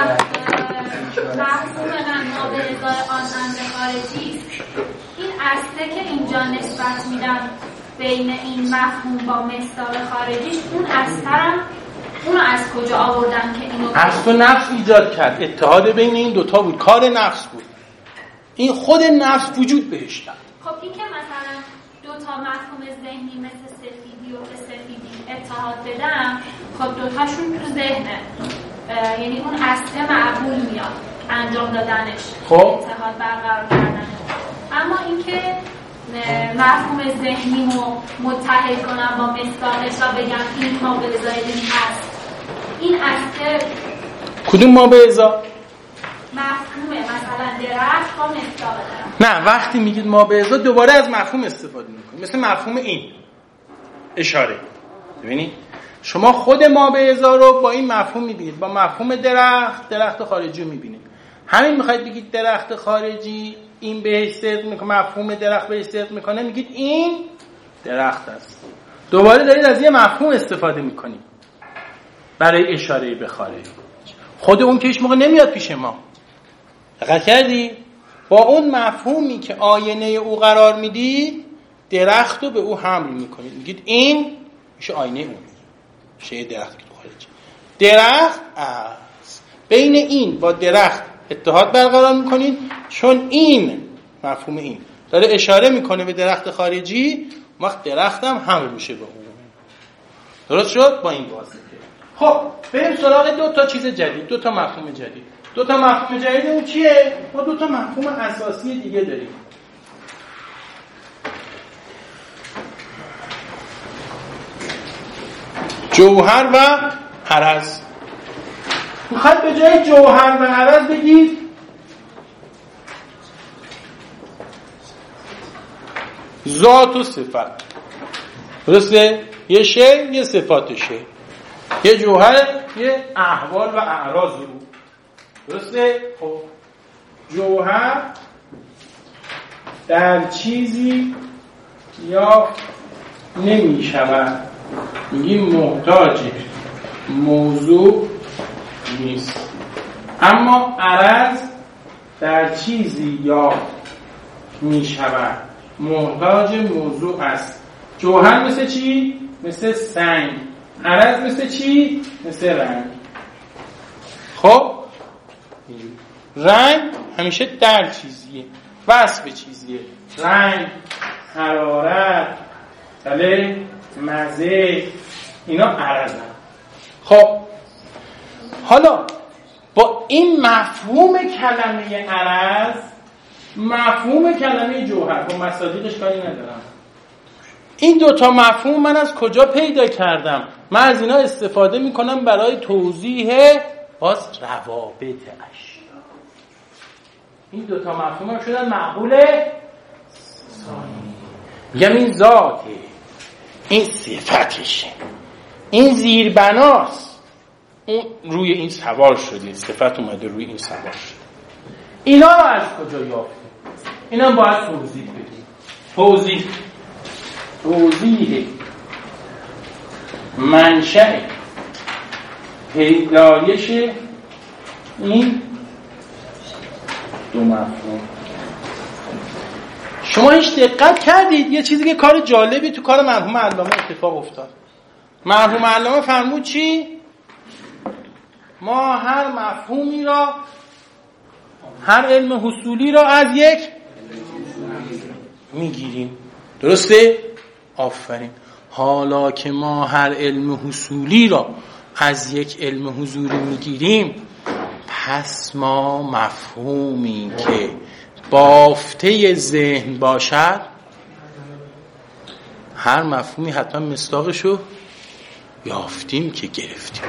مفهوم من ما به ازای آن اند خارجی، این اصله که اینجا نسبت میدم بین این مفهوم با مصداق خارجیش، اون اصلا اونو از کجا آوردن که اینو از تو نفس ایجاد کرد. اتحاد بین این دوتا بود، کار نفس بود. این خود نفس وجود بهش داد. خب این که مثلا دو تا مفهوم ذهنی مثل سفیدی و سفیدی اتحاد بدم، خب دوتاشون تو ذهنه، یعنی اون اصل معقول میاد انجام دادنش، خب اتحاد برقرار کردنش. اما این که مفهوم ذهنیمو متحد کنم با مصداقش و بگم این ما به ازای این هست، این اصل کدوم ما به ازا؟ مفهومه مثلا درخت با مصداق درخت. نه وقتی میگید ما به ازا دوباره از مفهوم استفاده میکنید، مثل مفهوم این اشاره. ببینید شما خود ما به ازا رو با این مفهوم میبینید، با مفهوم درخت، درخت خارجی رو میبینید. همین میخواید بگید درخت خارجی این بهش صدق میکنه، مفهوم درخت بهش صدق میکنه، میگید این درخت است. دوباره دارید از یه مفهوم استفاده میکنید برای اشاره به خارج. خود اون که هیچ موقع نمیاد پیش ما. دقت کردی؟ با اون مفهومی که آینه او قرار میدید درخت رو به او حمل میکنید، میگید این میشه آینه اون، میشه درخت که تو خارجی. درخت است. بین این با درخت اتحاد برقرار میکنید، چون این مفهوم این داره اشاره میکنه به درخت خارجی، وقت درخت هم حمل میشه به اون. درست شد؟ با این واسطه. خب بریم سراغ دو تا چیز جدید، دو تا مفهوم جدید. دو تا مفهوم جدید اون چیه؟ ما دو تا مفهوم اساسی دیگه داریم. جوهر و عرض. میخواد به جای جوهر و عرض بگید ذات و صفت. درسته؟ یه شی، یه صفات شی، یه جوهر، یه احوال و اعراض رو. درسته؟ خب جوهر در چیزی یا نمی شود، میگیم محتاج موضوع نیست. اما عرض در چیزی یا می شود، محتاج موضوع است. جوهر مثل چی؟ مثل سنگ. عرض مثل چی؟ مثل رنگ. خب رنگ همیشه در چیزیه، وصف چیزیه. رنگ، حرارت، بله، مزه، اینا عرضن. خب حالا با این مفهوم کلمه عرض، مفهوم کلمه جوهر، با مصادیقش کاری ندارم. این دوتا مفهوم من از کجا پیدا کردم؟ من از اینا استفاده میکنم برای توضیح باز روابط اشیا. این دوتا مفهوم هم شدن معقول ثانی. میگم این ذاته، این صفتشه، این زیربناست، اون روی این سوار شده، صفت اومده روی این سوار شده. اینا رو از کجا یافتیم؟ اینا باید توضیح بدیم. توضیح توضیح منشأ پیدایش این دو مفهوم. شما هیچ دقت کردید یه چیزی که کار جالبی تو کار مرحوم علامه اتفاق افتاد؟ مرحوم علامه فرمود چی؟ ما هر مفهومی را، هر علم حصولی را از یک میگیریم. درسته؟ آفرین. حالا که ما هر علم حصولی را از یک علم حضوری میگیریم، پس ما مفهومی که بافته ذهن باشد، هر مفهومی حتما مصداقشو یافتیم که گرفتیم.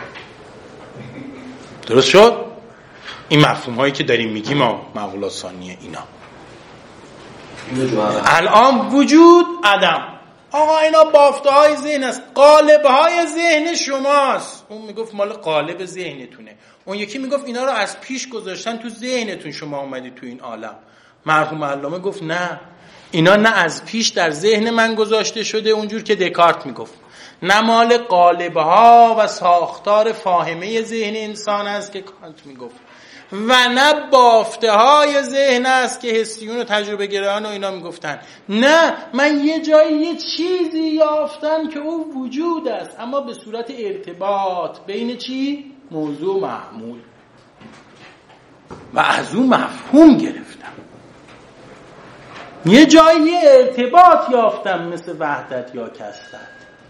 درست شد؟ این مفهوم هایی که داریم میگیم ما مقولات ثانیه اینا الان وجود عدم. آقا اینا بافته های ذهن است، قالب های ذهن شماست. اون میگفت مال قالب ذهنتونه، اون یکی میگفت اینا رو از پیش گذاشتن تو ذهنتون، شما اومدید تو این عالم. مرحوم علامه گفت نه، اینا نه از پیش در ذهن من گذاشته شده اونجور که دکارت میگفت، نه مال قالب ها و ساختار فاهمه ذهن انسان است که کانت میگفت، و نه بافته های ذهن است که حسیون و تجربه گرایان و اینا میگفتن. نه، من یه جایی یه چیزی یافتم که او وجود است، اما به صورت ارتباط بین چی؟ موضوع محمول، و از اون مفهوم گرفتم. یه جایی یه ارتباط یافتم مثل وحدت یا کثرت،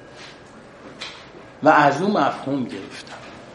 و از اون مفهوم گرفتم.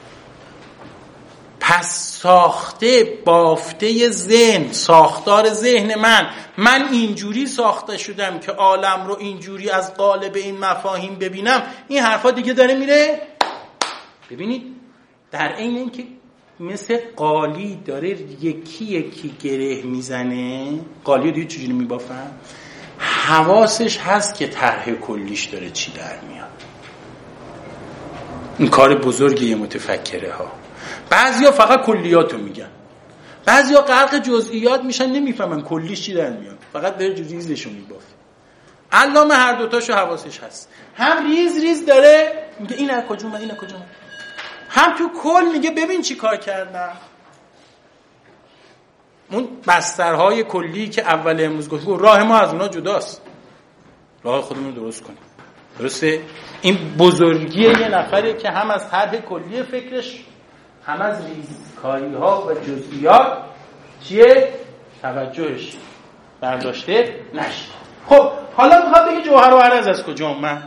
پس ساخته بافته ذهن، ساختار ذهن من، من اینجوری ساخته شدم که عالم رو اینجوری از قالب این مفاهیم ببینم. این حرفا دیگه داره میره. ببینید در این این که مثل قالی داره یکی یکی گره میزنه، قالی رو دیگه چجوری میبافن؟ حواسش هست که طرح کلیش داره چی در میاد. این کار بزرگی متفکره ها. بعضیا فقط کلیاتو میگن، بعضیا غرق جزئیات میشن، نمیفهمن کلیش چی در میاد، فقط داره ریزشو میبافه. علامه هر دوتاشو حواسش هست، هم ریز ریز داره میگه این از کجا اومد، این از کجا اومد، هم تو کل میگه ببین چی کار کردن. اون بسترهای کلی که اول امروز گفتم راه ما از اونا جداست، راه خودمون رو درست کنیم. درسته؟ این بزرگی یه نفره که هم از طرح کلی فکرش، هم از ریزکاری ها و جزئیات چیه؟ توجهش برداشته نشه. خب حالا میخواد بگه جوهر و عرض از کجا اومد؟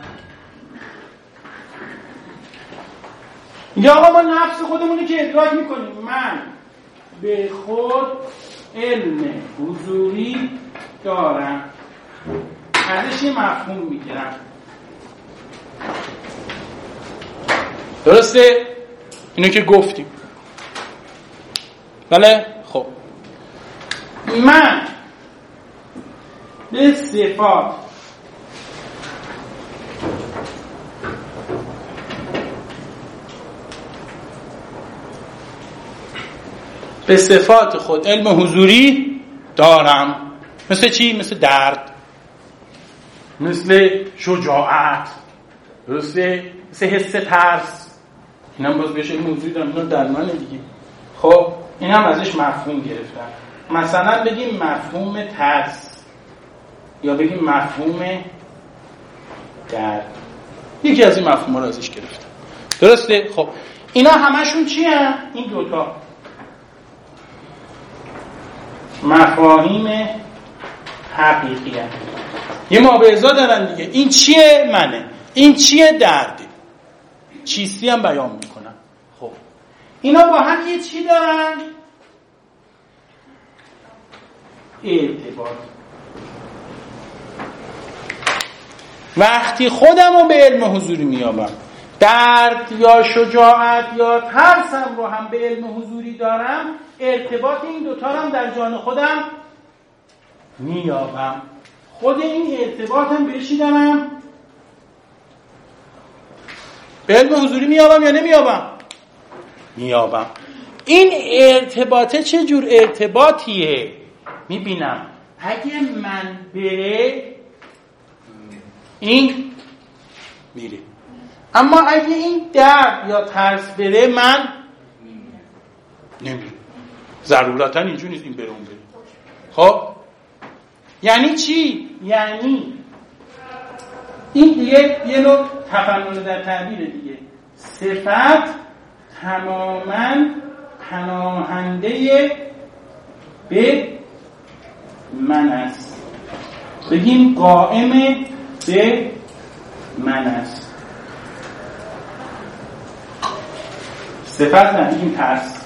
یا آقا ما نفس خودمونی که ادراک میکنیم، من به خود علم حضوری دارم، ازش یه مفهوم میگیرم. درسته؟ اینو که گفتیم. بله؟ خب من به صفات به صفات خود علم حضوری دارم. مثل چی؟ مثل درد، مثل شجاعت، درسته؟ مثل حس ترس. این هم باز بهش علم حضوری دارم، اینا در منه دیگه. خب این هم ازش مفهوم گرفتم. مثلا بگیم مفهوم ترس یا بگیم مفهوم درد، یکی از این مفهوم رو ازش گرفتم. درسته؟ خب اینا همشون چی هم؟ این دوتا مفاهیم حقیقی هم. یه مابعضا دارن دیگه. این چیه؟ منه. این چیه؟ درده. چیستی هم بیان میکنن. خب اینا با هم یه چی دارن؟ ارتباط. وقتی خودم رو به علم حضوری میابم، درد یا شجاعت یا ترسم رو هم به علم حضوری دارم، ارتباط این دوتا رو هم در جان خودم میابم. خود این ارتباط هم بهشی دارم به علم حضوری میابم یا نمیابم؟ میابم. این ارتباطه چه جور ارتباطیه؟ میبینم اگه من بره این میره، اما اگه این درد یا ترس بره من نمیره. ضرورتا اینجور نیست این بره اون بره. خب یعنی چی؟ یعنی این دیگه یه نوع تفنن در تعبیر دیگه. صفت تماما پناهنده به من است. بگیم قائم به من است. صفت نه، بگیم ترس.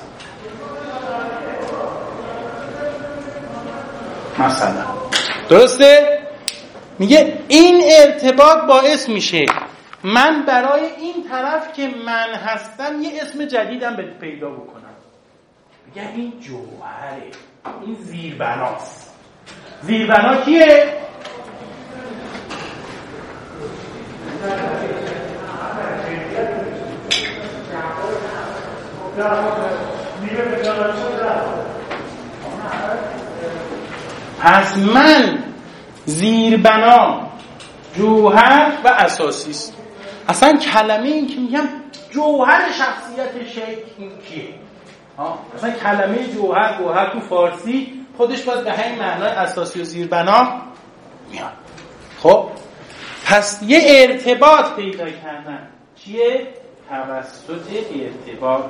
مثلا درسته؟ میگه این ارتباط باعث میشه من برای این طرف که من هستم یه اسم جدیدم پیدا بکنم. میگه این جوهره، این زیربناست. زیربنا کیه؟ پس من زیربنا، جوهر و اساسی است. اصلا کلمه این که میگم جوهر شخصیت شیخ این کیه؟ ها اصلا کلمه جوهر گوهر تو فارسی خودش باید به همین معنای اساسی و زیربنا میاد. خب پس یه ارتباط پیدا کردن. چیه؟ توسط ارتباط.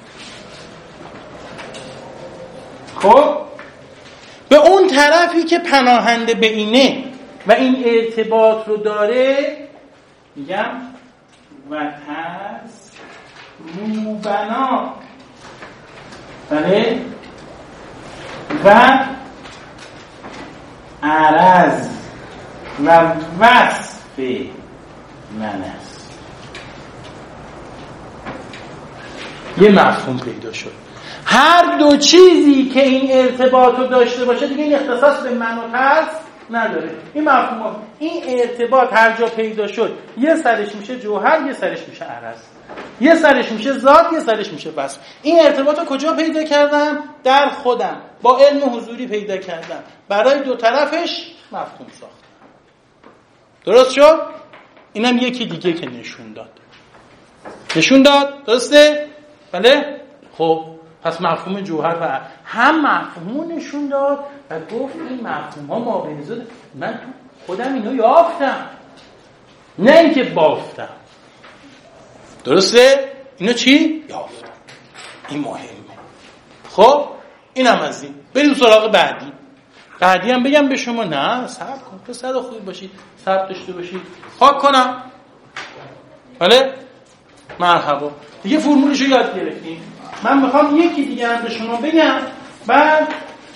خب به اون طرفی که پناهنده به اینه و این ارتباط رو داره میگم و ترس روبنا، بله، و عرض و وصف من است. یه مفهوم پیدا شد. هر دو چیزی که این ارتباط رو داشته باشه دیگه این اختصاص به من و ترس نداره. این مفهوم ها. این ارتباط هر جا پیدا شد یه سرش میشه جوهر، یه سرش میشه عرض. یه سرش میشه ذات، یه سرش میشه وصف. این ارتباط رو کجا پیدا کردم؟ در خودم با علم حضوری پیدا کردم، برای دو طرفش مفهوم ساختم. درست شد؟ اینم یکی دیگه که نشون داد نشون داد درسته؟ بله؟ خب پس مفهوم جوهر و هم مفهوم نشون داد و گفت این مفهوم ها مابین‌زد. من تو خودم اینو یافتم، نه اینکه بافتم. درسته؟ اینو چی؟ یافتم. این مهمه. خب اینم از این. بریم سراغ بعدی. بعدی هم بگم به شما نه صبر کن، پسر خوبی باشید، صبر داشته باشید، خاک کنم. بله؟ مرحبا. دیگه فرمولشو یاد گرفتیم. من میخوام یکی دیگه هم به شما بگم، بعد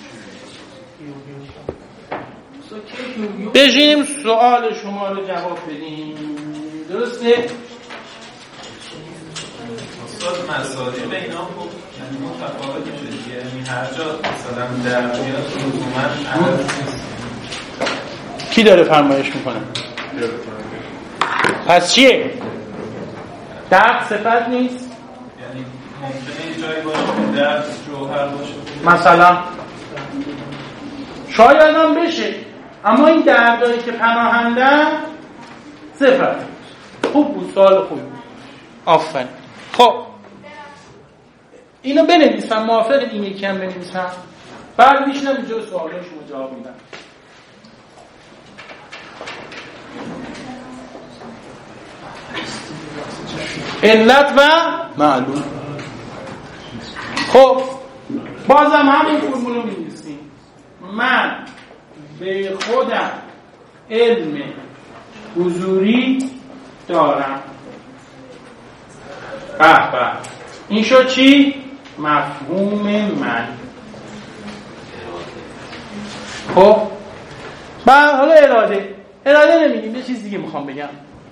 بشینیم سوال شما رو جواب بدیم. درسته؟ استاد مسائل اینا خوب یعنی متفاوت میشه، یعنی هر جا مثلا در میاد لزوما کی داره فرمایش میکنه؟ پس چیه؟ درد صفت نیست؟ یعنی ممکنه یه جایی باشه درد جوهر باشه، مثلا شاید هم بشه، اما این دردایی که پناهندن صفت. خوب بود، سوال خوب بود، آفرین. خب اینو بنویسم، موافق این یکی هم بنویسم، بعد میشنم اینجا سوالای شما جواب میدم. علت و معلوم. خب بازم همین فرمول رو می‌نویسیم. من به خودم علم حضوری دارم. به به، این شد چی؟ مفهوم من. خب بعد حالا اراده اراده نمیگیم، یه چیز دیگه میخوام بگم.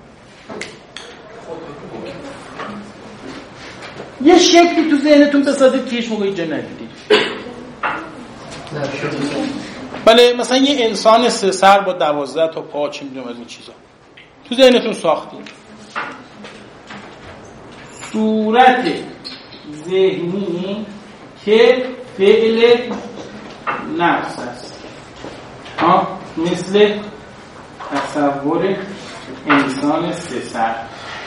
یه شکلی تو ذهنتون بسازید که هیچ موقع اینجا ندیدید. بله، مثلا یه انسان سه سر با دوازده تا پا، چه میدونم از این چیزا تو ذهنتون ساختید. صورت ذهنی که فعل نفس است، ها، مثل تصور انسان سه سر.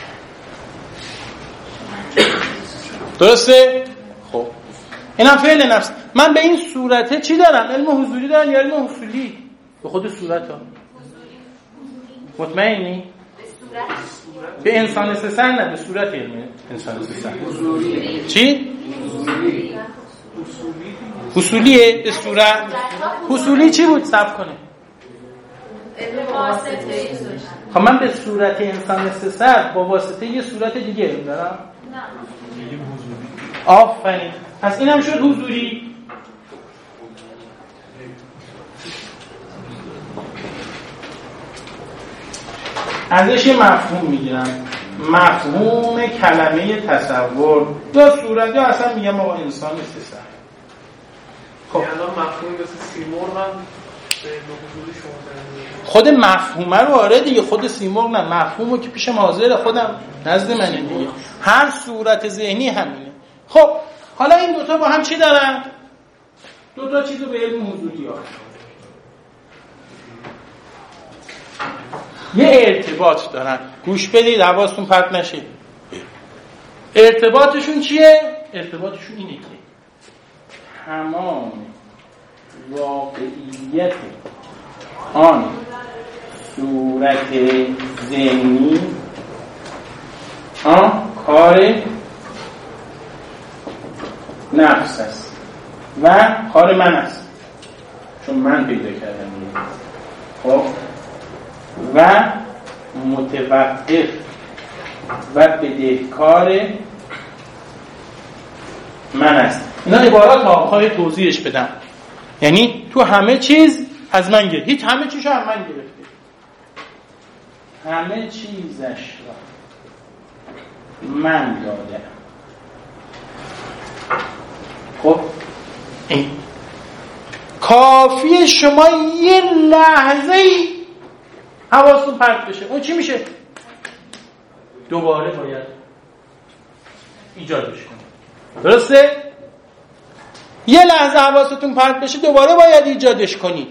درسته؟ خب اینم فعل نفس. من به این صورته چی دارم؟ علم حضوری دارم یا علم حصولی؟ به خود صورت ها مطمئنی؟ به انسان سه سر نه، به صورت علم انسان سه سر. چی؟ حصولیه به صورت. حصولی چی بود؟ صبر کنه. خب من به صورت انسان سه سر با واسطه یه صورت دیگه علم دارم؟ نه. آفرین. پس اینم شد حضوری. ازش یه مفهوم میگیرم، مفهوم کلمه تصور یا صورت، یا اصلا میگم آقا انسان سه سر. خب الان مفهومی مثل سیمرغ هم به حضوری شما دارید. خود مفهومه رو آره دیگه، خود سیمرغ نه، مفهومو که پیش حاضر خودم نزد منه دیگه. هر صورت ذهنی همینه. خب حالا این دوتا با هم چی دارن؟ دوتا چیزو به علم حضوری ها یه ارتباط دارن. گوش بدید، حواستون پرت نشه. ارتباطشون چیه؟ ارتباطشون اینه که تمام واقعیت آن صورت ذهنی آن کار نفس است و کار من است، چون من پیدا کردم. خب و متوقف و بدهکار من است. اینا عبارات ها خواهی توضیحش بدم. یعنی تو همه چیز از من گرفت، هیچ همه چیزشو از من گرفته، همه چیزش را من دادم. خب این کافیه شما یه لحظه ای حواستون پرت بشه، اون چی میشه؟ دوباره باید ایجادش کنید. درسته؟ یه لحظه حواستون پرت بشه دوباره باید ایجادش کنید.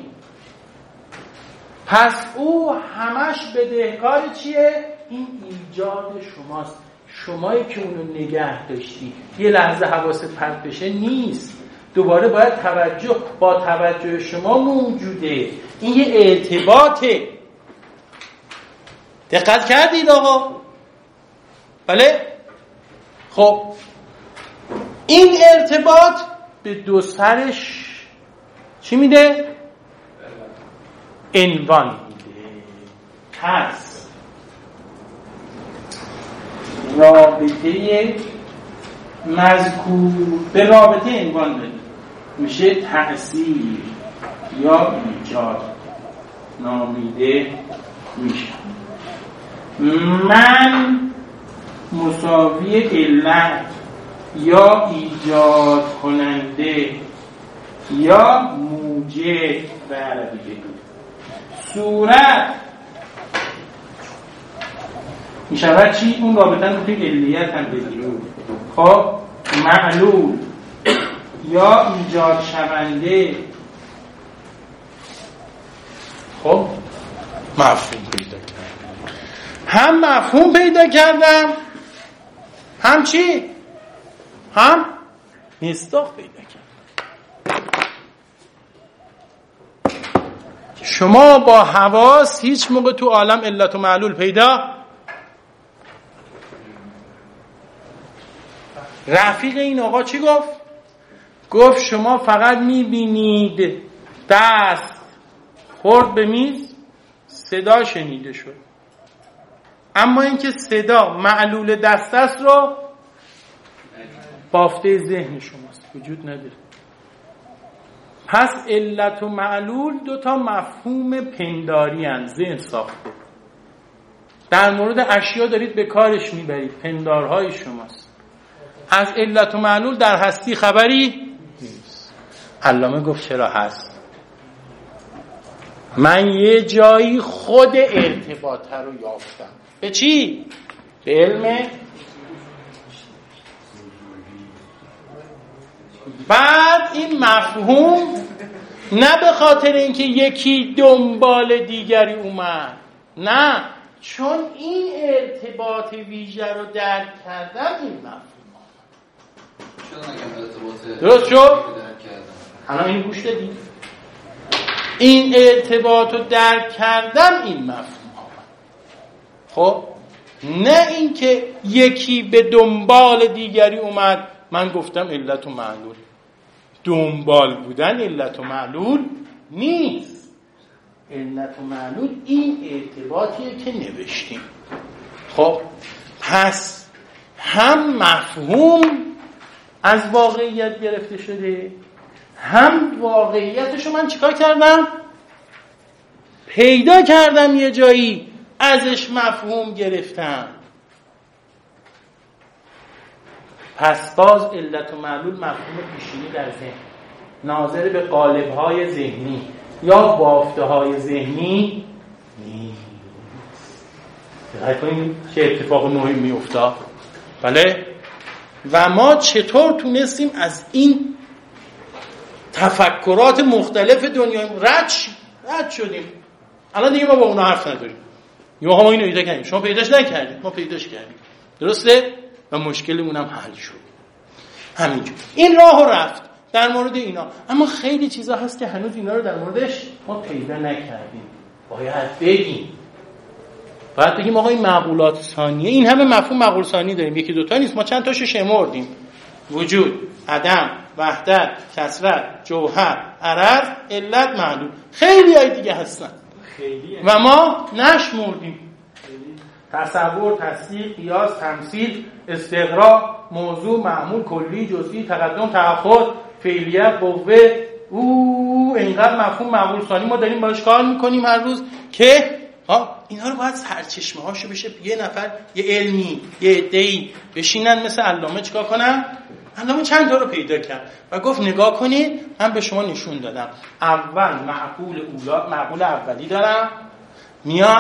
پس او همش بدهکار چیه؟ این ایجاد شماست. شمایی که اونو نگه داشتی یه لحظه حواست پرت بشه نیست، دوباره باید توجه با توجه شما موجوده. این یه ارتباطه. دقت کردید آقا؟ بله؟ خب این ارتباط به دو سرش چی میده؟ عنوان میده. پس رابطه مذکور به رابطه عنوان داریم، میشه تأثیر یا ایجاد نامیده میشه. من مساوی علت یا ایجاد کننده یا موجب به عربی بگید. صورت میشود چی؟ اون رابطه رو توی علیت هم بگیریم. خب معلول یا ایجاد شونده. خب مفهوم پیدا کردم، هم مفهوم پیدا کردم، هم چی؟ هم مصداق پیدا کردم. شما با حواس هیچ موقع تو عالم علت و معلول پیدا. رفیق این آقا چی گفت؟ گفت شما فقط میبینید دست خورد به میز، صدا شنیده شد، اما اینکه صدا معلول دست است رو بافته ذهن شماست، وجود نداره. پس علت و معلول دو تا مفهوم پنداری هستند، ذهن ساخته. در مورد اشیا دارید به کارش میبرید، پندارهای شماست. از علت و معلول در هستی خبری نیست. علامه گفت چرا هست. من یه جایی خود ارتباطه رو یافتم. به چی؟ به علم. بعد این مفهوم نه به خاطر اینکه یکی دنبال دیگری اومد، نه، چون این ارتباط ویژه رو درک کردم این مفهوم درست شد؟ الان این گوش دادید؟ این ارتباط رو درک کردم این مفهوم آمد. خب نه اینکه یکی به دنبال دیگری اومد من گفتم علت و معلول. دنبال بودن علت و معلول نیست. علت و معلول این ارتباطیه که نوشتیم. خب پس هم مفهوم از واقعیت گرفته شده، هم واقعیتشو من چیکار کردم؟ پیدا کردم یه جایی، ازش مفهوم گرفتم. پس باز علت و معلول مفهوم پیشینی در ذهن، ناظر به قالب‌های ذهنی یا بافته‌های ذهنی نیست. دقیق کنید چه اتفاق مهمی افتاد. بله؟ و ما چطور تونستیم از این تفکرات مختلف دنیای رد رد شدیم. الان دیگه ما با اونها حرف نداریم. یا ما اینو پیدا کردیم، شما پیداش نکردید، ما پیداش کردیم. درسته؟ و مشکلمون هم حل شد. همینجور این راهو رفت در مورد اینا. اما خیلی چیزا هست که هنوز اینا رو در موردش ما پیدا نکردیم. باید بگیم. باید بگیم آقا این معقولات ثانیه، این همه مفهوم معقول ثانی داریم، یکی دوتا نیست، ما چند تاشو شمردیم. وجود، عدم، وحدت، کثرت، جوهر، عرض، علت، معلول. خیلی های دیگه هستن و ما نشمردیم. تصور، تصدیق، قیاس، تمثیل، استقراء، موضوع، معمول، کلی، جزئی، تقدم، تأخر، فعلیت، قوه. او اینقدر مفهوم معقول ثانی ما داریم باهاش کار میکنیم هر روز که ها اینا رو باید سرچشمه هاشو بشه یه نفر، یه علمی، یه عده‌ای بشینن مثل علامه چیکار کنن؟ علامه چند تا رو پیدا کرد و گفت نگاه کنید من به شما نشون دادم. اول معقول اولا، معقول اولی دارم میاد،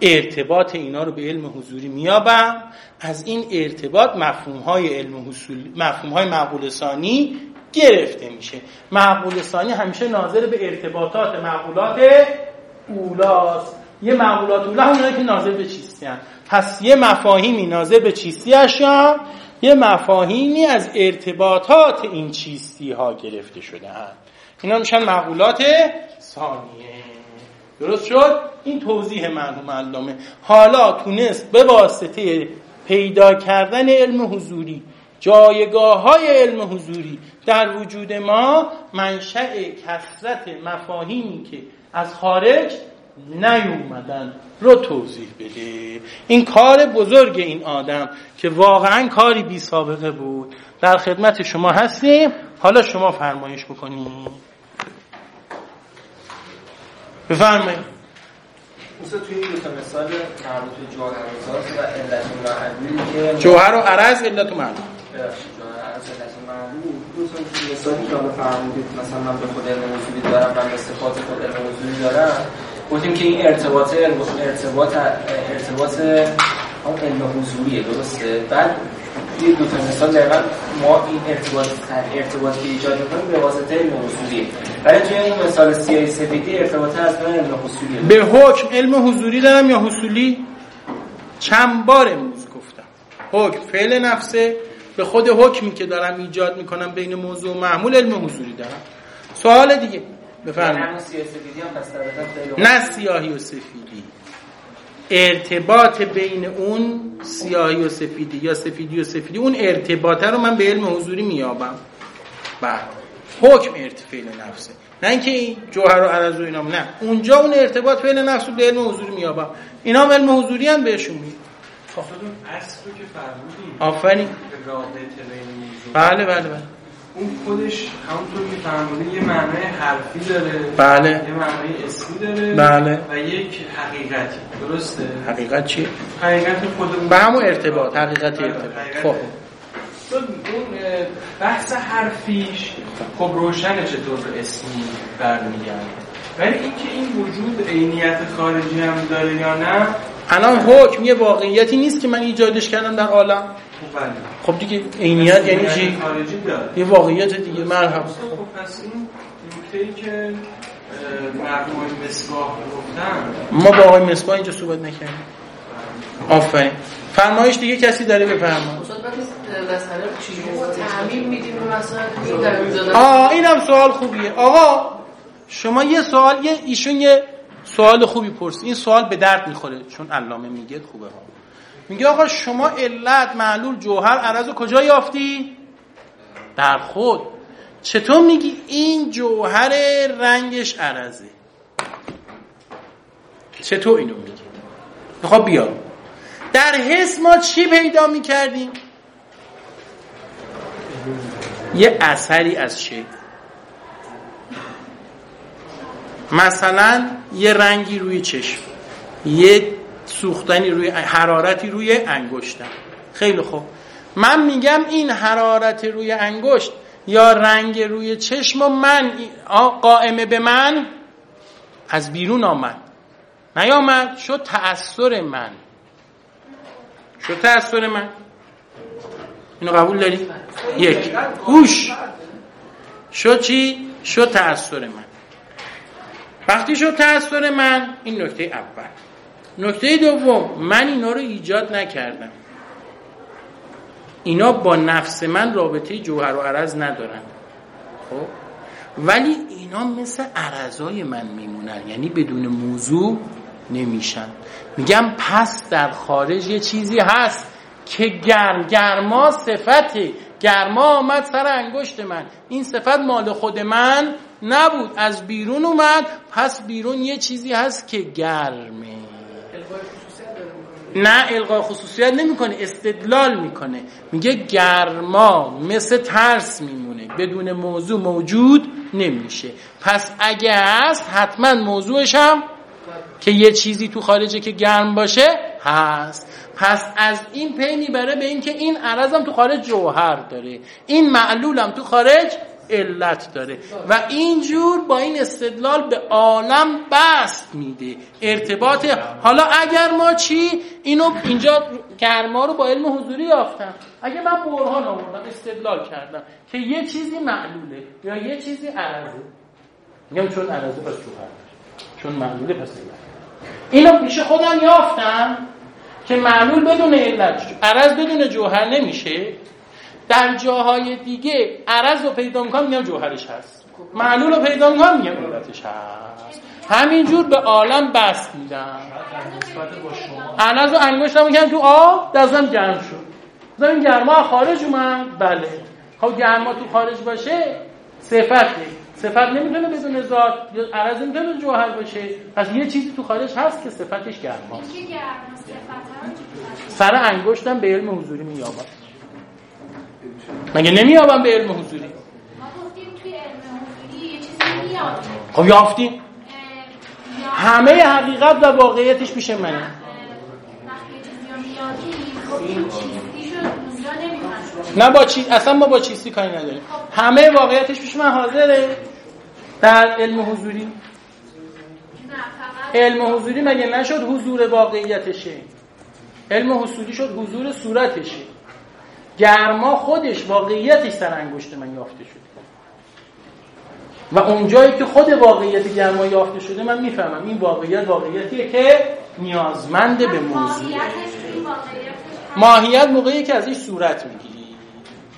ارتباط اینا رو به علم حضوری میابم، از این ارتباط مفهوم‌های علم حصولی، مفهوم‌های معقول ثانی گرفته میشه. معقول ثانی همیشه ناظر به ارتباطات معقولات اولاست. یه معقولات اولا همونایی که ناظر به چیستی هست. پس یه مفاهیمی ناظر به چیستی هستن، یه مفاهیمی از ارتباطات این چیستی ها گرفته شده هست. اینا میشن معقولات ثانیه. درست شد؟ این توضیح مرحوم علامه. حالا تونست به واسطه پیدا کردن علم حضوری، جایگاه های علم حضوری در وجود ما، منشأ کثرت مفاهیمی که از خارج نیومدن رو توضیح بده. این کار بزرگ این آدم که واقعا کاری بی سابقه بود. در خدمت شما هستیم. حالا شما فرمایش بکنید. بفرمایید. مثلا توی این دو تا مثال مربوط به جوهر و اساس و علت معلول که جوهر و عرض علت معلول ببخشید جوهر عرض علت معلول، مثلا توی مثالی که حالا فرمودید مثلا من به خود علم حضوری دارم و به صفات خود علم حضوری دارم، گفتیم که این ارتباط ارتباط ارتباط اون علم حضوریه، درسته؟ بعد توی دو تا مثال دقیقاً ما این ارتباط ارتباطی ایجاد می‌کنیم به واسطه علم حضوریه. ولی توی این مثال سیاهی سفیدی ارتباط از بین علم حضوریه. به حکم علم حضوری دارم یا حصولی؟ چند بار امروز گفتم حکم فعل نفسه، به خود حکمی که دارم ایجاد میکنم بین موضوع و معمول علم حضوری دارم. سوال دیگه بفرمایید. سیاهی سفیدی هم پس نه سیاهی و سفیدی، ارتباط بین اون سیاهی و سفیدی یا سفیدی و سفیدی، اون ارتباطه رو من به علم حضوری میابم. بعد حکم ارتفاع نفسه، نه اینکه جوهر و عرض و اینام، نه اونجا اون ارتباط فعل نفس رو به علم حضوری میابم. اینا هم علم حضوری هم بهشون میاد. خب اون اصل رو که فرمودیم، آفرین، رابطه بین موضوع، بله بله بله، اون خودش همونطور که فرمودیم یه معنای حرفی داره، بله، یه معنای اسمی داره، بله، و یک حقیقتی. درسته؟ حقیقت چیه؟ حقیقت خودمون به همون ارتباط، حقیقت ارتباط. خب اون بحث حرفیش خب روشنه چطور به اسمی برمیگرده، ولی اینکه این وجود عینیت خارجی هم داره یا نه، الان حکم یه واقعیتی نیست که من ایجادش کردم در عالم. بله. خب دیگه عینیت یعنی چی؟ خارجی داره. یه واقعیت دیگه. مرحبا. خب پس این نکته‌ای که مرحوم مصباح گفتن، ما با آقای مصباح اینجا صحبت نکردیم. آفرین. فرمایش دیگه کسی داره بفرمایید. مثلا چجوری ما تعمیم میدیم به مسائل در اینجا؟ آه اینم سوال خوبیه. آقا شما یه سوال، یه ایشون یه سوال خوبی پرسید. این سوال به درد میخوره چون علامه میگه خوبه ها. میگه آقا شما علت، معلول، جوهر، عرض رو کجا یافتی؟ در خود. چطور میگی این جوهر رنگش عرضه؟ چطور اینو میگی؟ خب بیا در حس ما چی پیدا میکردیم؟ یه اثری از شکل، مثلا یه رنگی روی چشم، یه سوختنی روی، حرارتی روی انگشتم. خیلی خوب، من میگم این حرارت روی انگشت یا رنگ روی چشم و من قائمه به من از بیرون آمد، نیامد، شد تأثیر من. شد تأثیر من. اینو قبول داری؟ یک. هوش شد چی؟ شد تأثیر من. وقتی شد تأثیر من، این نکته اول. نکته دوم، من اینا رو ایجاد نکردم. اینا با نفس من رابطه جوهر و عرض ندارن. خب ولی اینا مثل عرضای من میمونن، یعنی بدون موضوع نمیشن. میگم پس در خارج یه چیزی هست که گرم، گرما صفته، گرما آمد سر انگشت من، این صفت مال خود من نبود، از بیرون اومد، پس بیرون یه چیزی هست که گرمه. نه الغای خصوصیت نمیکنه، استدلال میکنه. میگه گرما مثل ترس میمونه، بدون موضوع موجود نمیشه. پس اگه هست حتما موضوعش هم که یه چیزی تو خارجه که گرم باشه هست. پس از این پی میبره به این که این عرضم تو خارج جوهر داره، این معلولم تو خارج علت داره و اینجور با این استدلال به عالم بست میده ارتباط. حالا اگر ما چی اینو اینجا گرما رو با علم حضوری یافتم، اگه من برهان آوردم استدلال کردم که یه چیزی معلوله یا یه چیزی عرضه، میگم چون عرضه پس جوهر، چون معلوله پس علت. اینو پیش خودم یافتم که معلول بدون علت، عرض بدون جوهر نمیشه. در جاهای دیگه عرض رو پیدا میکنم میگم جوهرش هست، معلول رو پیدا میکنم میگم علتش هست. همینجور به عالم بست میدم. عرض رو انگشتم میکنم تو آب دستم گرم شد، مثلا این گرما خارج اومد. بله خب گرما تو خارج باشه صفته، صفت نمیتونه بدون ذات، یا عرض نمیتونه جوهر باشه، پس یه چیزی تو خارج هست که صفتش گرماست. سر انگشتم به علم حضوری مییابم، مگه نمییابم به علم حضوری؟ ما گفتیم توی علم حضوری یه چیزی میاد. خب یافتیم همه حقیقت و واقعیتش پیش منه. وقتی یه چیزی رو میادی خب این چیزی شد اونجا نمیخواد. نه با چیز، اصلا ما با چیزی کاری نداریم، همه واقعیتش پیش من حاضره در علم حضوری. علم حضوری مگه نشد حضور واقعیتشه، علم حضوری شد حضور صورتشه. گرما خودش واقعیتش سر انگشت من یافته شده و اونجایی که خود واقعیت گرما یافته شده من میفهمم این واقعیت واقعیتیه که نیازمند به موضوع. ماهیت موقعی که ازش صورت میگی،